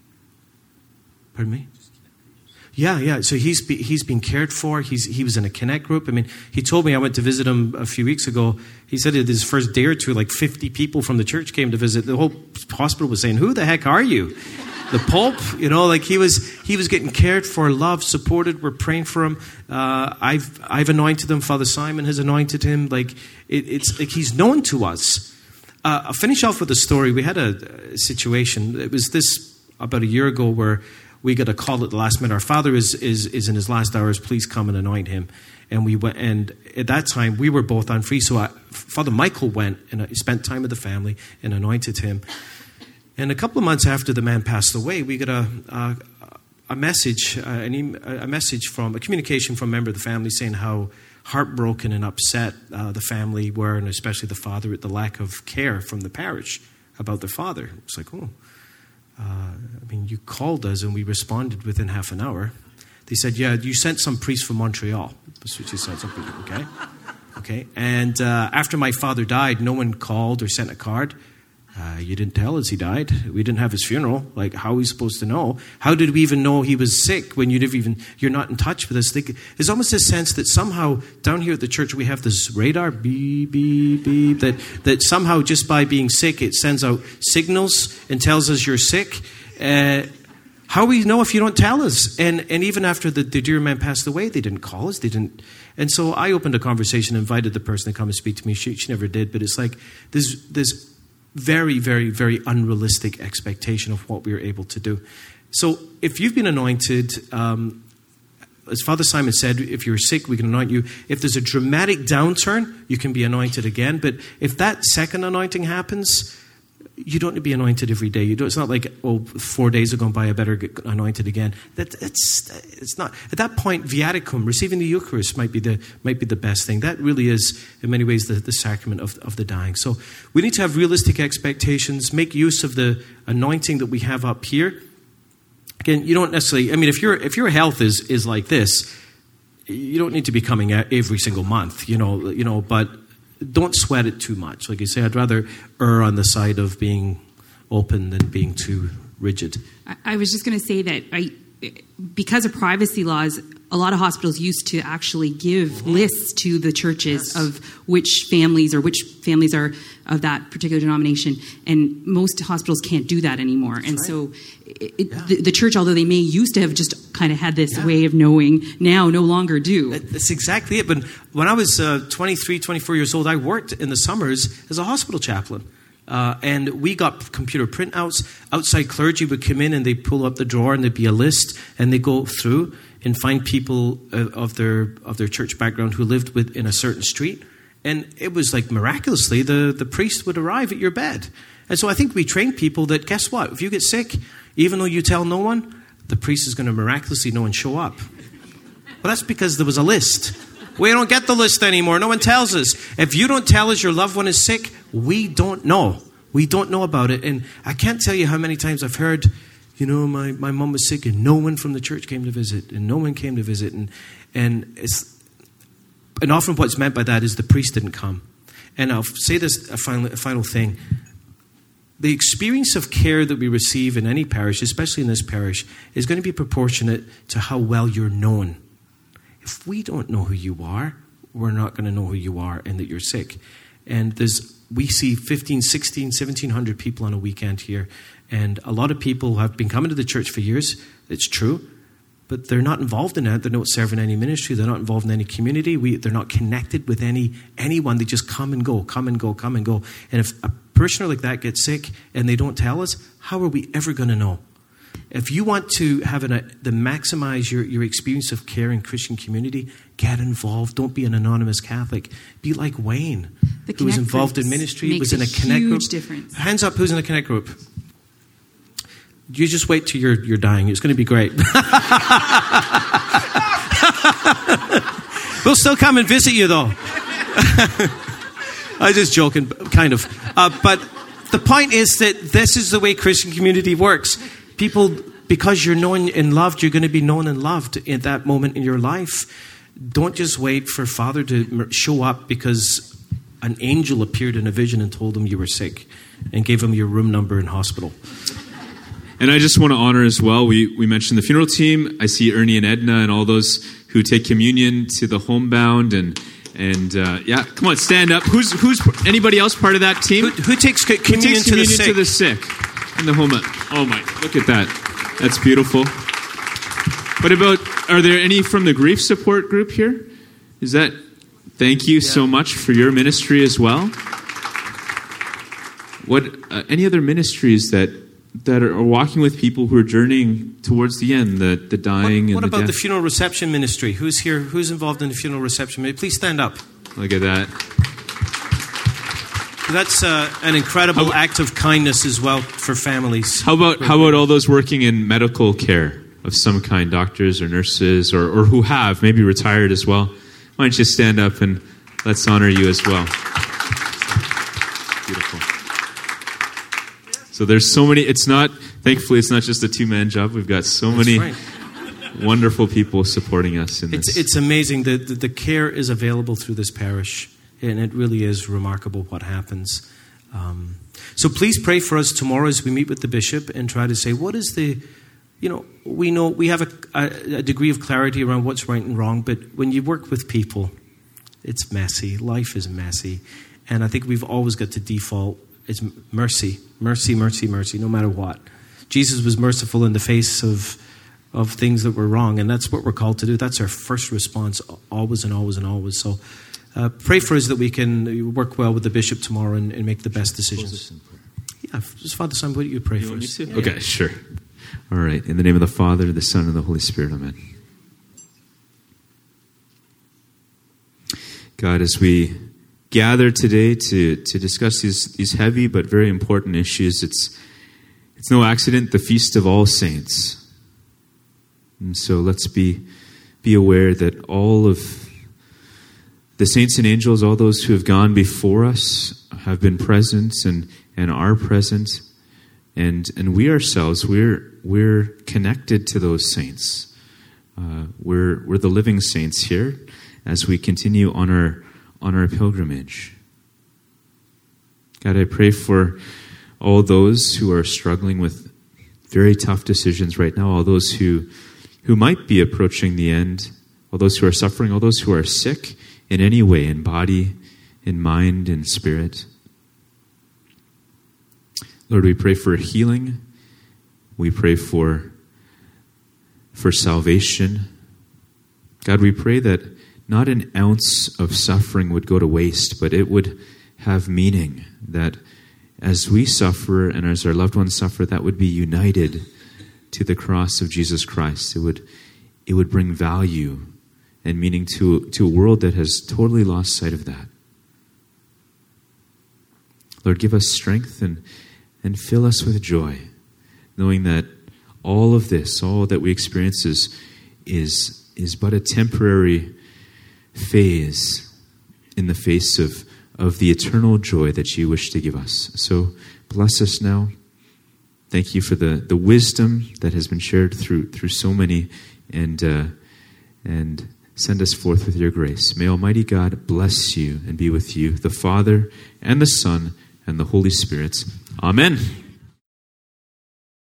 pardon me? Yeah, yeah. So he's be, he's been cared for. He's he was in a Connect group. I mean, he told me, I went to visit him a few weeks ago. He said in his first day or two, like fifty people from the church came to visit. The whole hospital was saying, "Who the heck are you?" The Pope, you know, like he was he was getting cared for, loved, supported. We're praying for him. Uh, I've I've anointed him. Father Simon has anointed him. Like it, it's like he's known to us. Uh, I'll finish off with a story. We had a, a situation. It was this about a year ago where we got a call at the last minute. Our father is, is is in his last hours. Please come and anoint him. And we went. And at that time, we were both on free. So I, Father Michael went and spent time with the family and anointed him. And a couple of months after the man passed away, we got a a, a message, uh, an e- a message from a communication from a member of the family saying how heartbroken and upset uh, the family were, and especially the father, at the lack of care from the parish about their father. It's like, oh. Uh, I mean, you called us and we responded within half an hour. They said, yeah, you sent some priest from Montreal. That's what you said. Something, okay. Okay. And uh, after my father died, no one called or sent a card. Uh, you didn't tell us he died. We didn't have his funeral. Like, how are we supposed to know? How did we even know he was sick when you'd even, you're not in touch with us? There's almost a sense that somehow down here at the church we have this radar, beep, beep, beep, that, that somehow just by being sick it sends out signals and tells us you're sick. Uh, how we know if you don't tell us? And and even after the, the dear man passed away, they didn't call us. They didn't. And so I opened a conversation, invited the person to come and speak to me. She, she never did, but it's like this this very, very, very unrealistic expectation of what we were able to do. So if you've been anointed, um, as Father Simon said, if you're sick, we can anoint you. If there's a dramatic downturn, you can be anointed again. But if that second anointing happens, you don't need to be anointed every day. You don't. It's not like, oh, four days have gone by, I better get anointed again. That it's it's not. At that point, viaticum, receiving the Eucharist, might be the might be the best thing. That really is, in many ways, the, the sacrament of, of the dying. So we need to have realistic expectations. Make use of the anointing that we have up here. Again, you don't necessarily. I mean, if your if your health is is like this, you don't need to be coming out every single month. You know, you know, but. Don't sweat it too much. Like I say, I'd rather err on the side of being open than being too rigid. I, I was just going to say that I, because of privacy laws, a lot of hospitals used to actually give mm-hmm. lists to the churches yes. of which families or which families are of that particular denomination. And most hospitals can't do that anymore. That's and right. so it, yeah. the, the church, although they may used to have just kind of had this yeah. way of knowing, now no longer do. That's exactly it. But when I was uh, twenty-three, twenty-four years old, I worked in the summers as a hospital chaplain. Uh, and we got computer printouts. Outside clergy would come in and they'd pull up the drawer and there'd be a list and they'd go through and find people uh, of their of their church background who lived with, in a certain street. And it was like miraculously, the, the priest would arrive at your bed. And so I think we train people that, guess what? If you get sick, even though you tell no one, the priest is going to miraculously know and show up. Well, that's because there was a list. We don't get the list anymore. No one tells us. If you don't tell us your loved one is sick, we don't know. We don't know about it. And I can't tell you how many times I've heard, you know, my, my mom was sick and no one from the church came to visit. And no one came to visit. And and it's and often what's meant by that is the priest didn't come. And I'll say this, a final, a final thing. The experience of care that we receive in any parish, especially in this parish, is going to be proportionate to how well you're known. If we don't know who you are, we're not going to know who you are and that you're sick. And there's we see fifteen, sixteen, seventeen hundred people on a weekend here. And a lot of people have been coming to the church for years. It's true. But they're not involved in it. They're not serving any ministry. They're not involved in any community. We, they're not connected with any anyone. They just come and go, come and go, come and go. And if a parishioner like that gets sick and they don't tell us, how are we ever going to know? If you want to have an, a, the maximize your, your experience of care in Christian community, get involved. Don't be an anonymous Catholic. Be like Wayne, the who was involved in ministry, was in a, a Connect group. Difference. Hands up, who's in a Connect group? You just wait till you're, you're dying. It's going to be great. We'll still come and visit you, though. I'm just joking, kind of. Uh, but the point is that this is the way Christian community works. People, because you're known and loved, you're going to be known and loved at that moment in your life. Don't just wait for Father to show up because an angel appeared in a vision and told him you were sick and gave him your room number in hospital. And I just want to honor as well, we, we mentioned the funeral team. I see Ernie and Edna and all those who take communion to the homebound. And, and uh, yeah, come on, stand up. Who's who's anybody else part of that team? Who, who takes communion, who takes to, communion the sick? to the sick? In the home. Oh my, look at that. That's beautiful. What about, are there any from the grief support group here? Is that, thank you yeah. so much for your ministry as well. What, uh, any other ministries that that are walking with people who are journeying towards the end, the, the dying what, what and the about death? the funeral reception ministry? Who's here? Who's involved in the funeral reception ministry? Please stand up. Look at that. That's uh, an incredible how, act of kindness as well for families. How about how about all those working in medical care of some kind, doctors or nurses, or, or who have maybe retired as well? Why don't you stand up and let's honor you as well. Beautiful. So there's so many, it's not, thankfully it's not just a two-man job. We've got so That's many right. wonderful people supporting us in it's, this. It's amazing that the, the care is available through this parish, and it really is remarkable what happens. Um, so please pray for us tomorrow as we meet with the bishop and try to say, what is the, you know, we know we have a, a, a degree of clarity around what's right and wrong, but when you work with people, it's messy. Life is messy. And I think we've always got to default. It's mercy, mercy, mercy, mercy, no matter what. Jesus was merciful in the face of of things that were wrong, and that's what we're called to do. That's our first response, always and always and always. So uh, pray for us that we can work well with the bishop tomorrow and, and make the best decisions. Yeah, just Father Simon, why don't you pray you for us? Yeah. Okay, sure. All right. In the name of the Father, the Son, and the Holy Spirit, amen. God, as we gather today to, to discuss these, these heavy but very important issues, it's it's no accident, the Feast of All Saints. And so let's be be aware that all of the saints and angels, all those who have gone before us, have been present and, and are present. And and we ourselves, we're we're connected to those saints. Uh, we're we're the living saints here as we continue on our on our pilgrimage. God, I pray for all those who are struggling with very tough decisions right now, all those who who might be approaching the end, all those who are suffering, all those who are sick in any way, in body, in mind, in spirit. Lord, we pray for healing. We pray for, for salvation. God, we pray that not an ounce of suffering would go to waste, but it would have meaning, that as we suffer and as our loved ones suffer, that would be united to the cross of Jesus Christ. It would it would bring value and meaning to, to a world that has totally lost sight of that. Lord, give us strength and, and fill us with joy, knowing that all of this, all that we experience is, is, is but a temporary phase in the face of, of the eternal joy that you wish to give us. So bless us now. Thank you for the, the wisdom that has been shared through through so many, and uh, and send us forth with your grace. May Almighty God bless you and be with you, the Father and the Son and the Holy Spirit. Amen.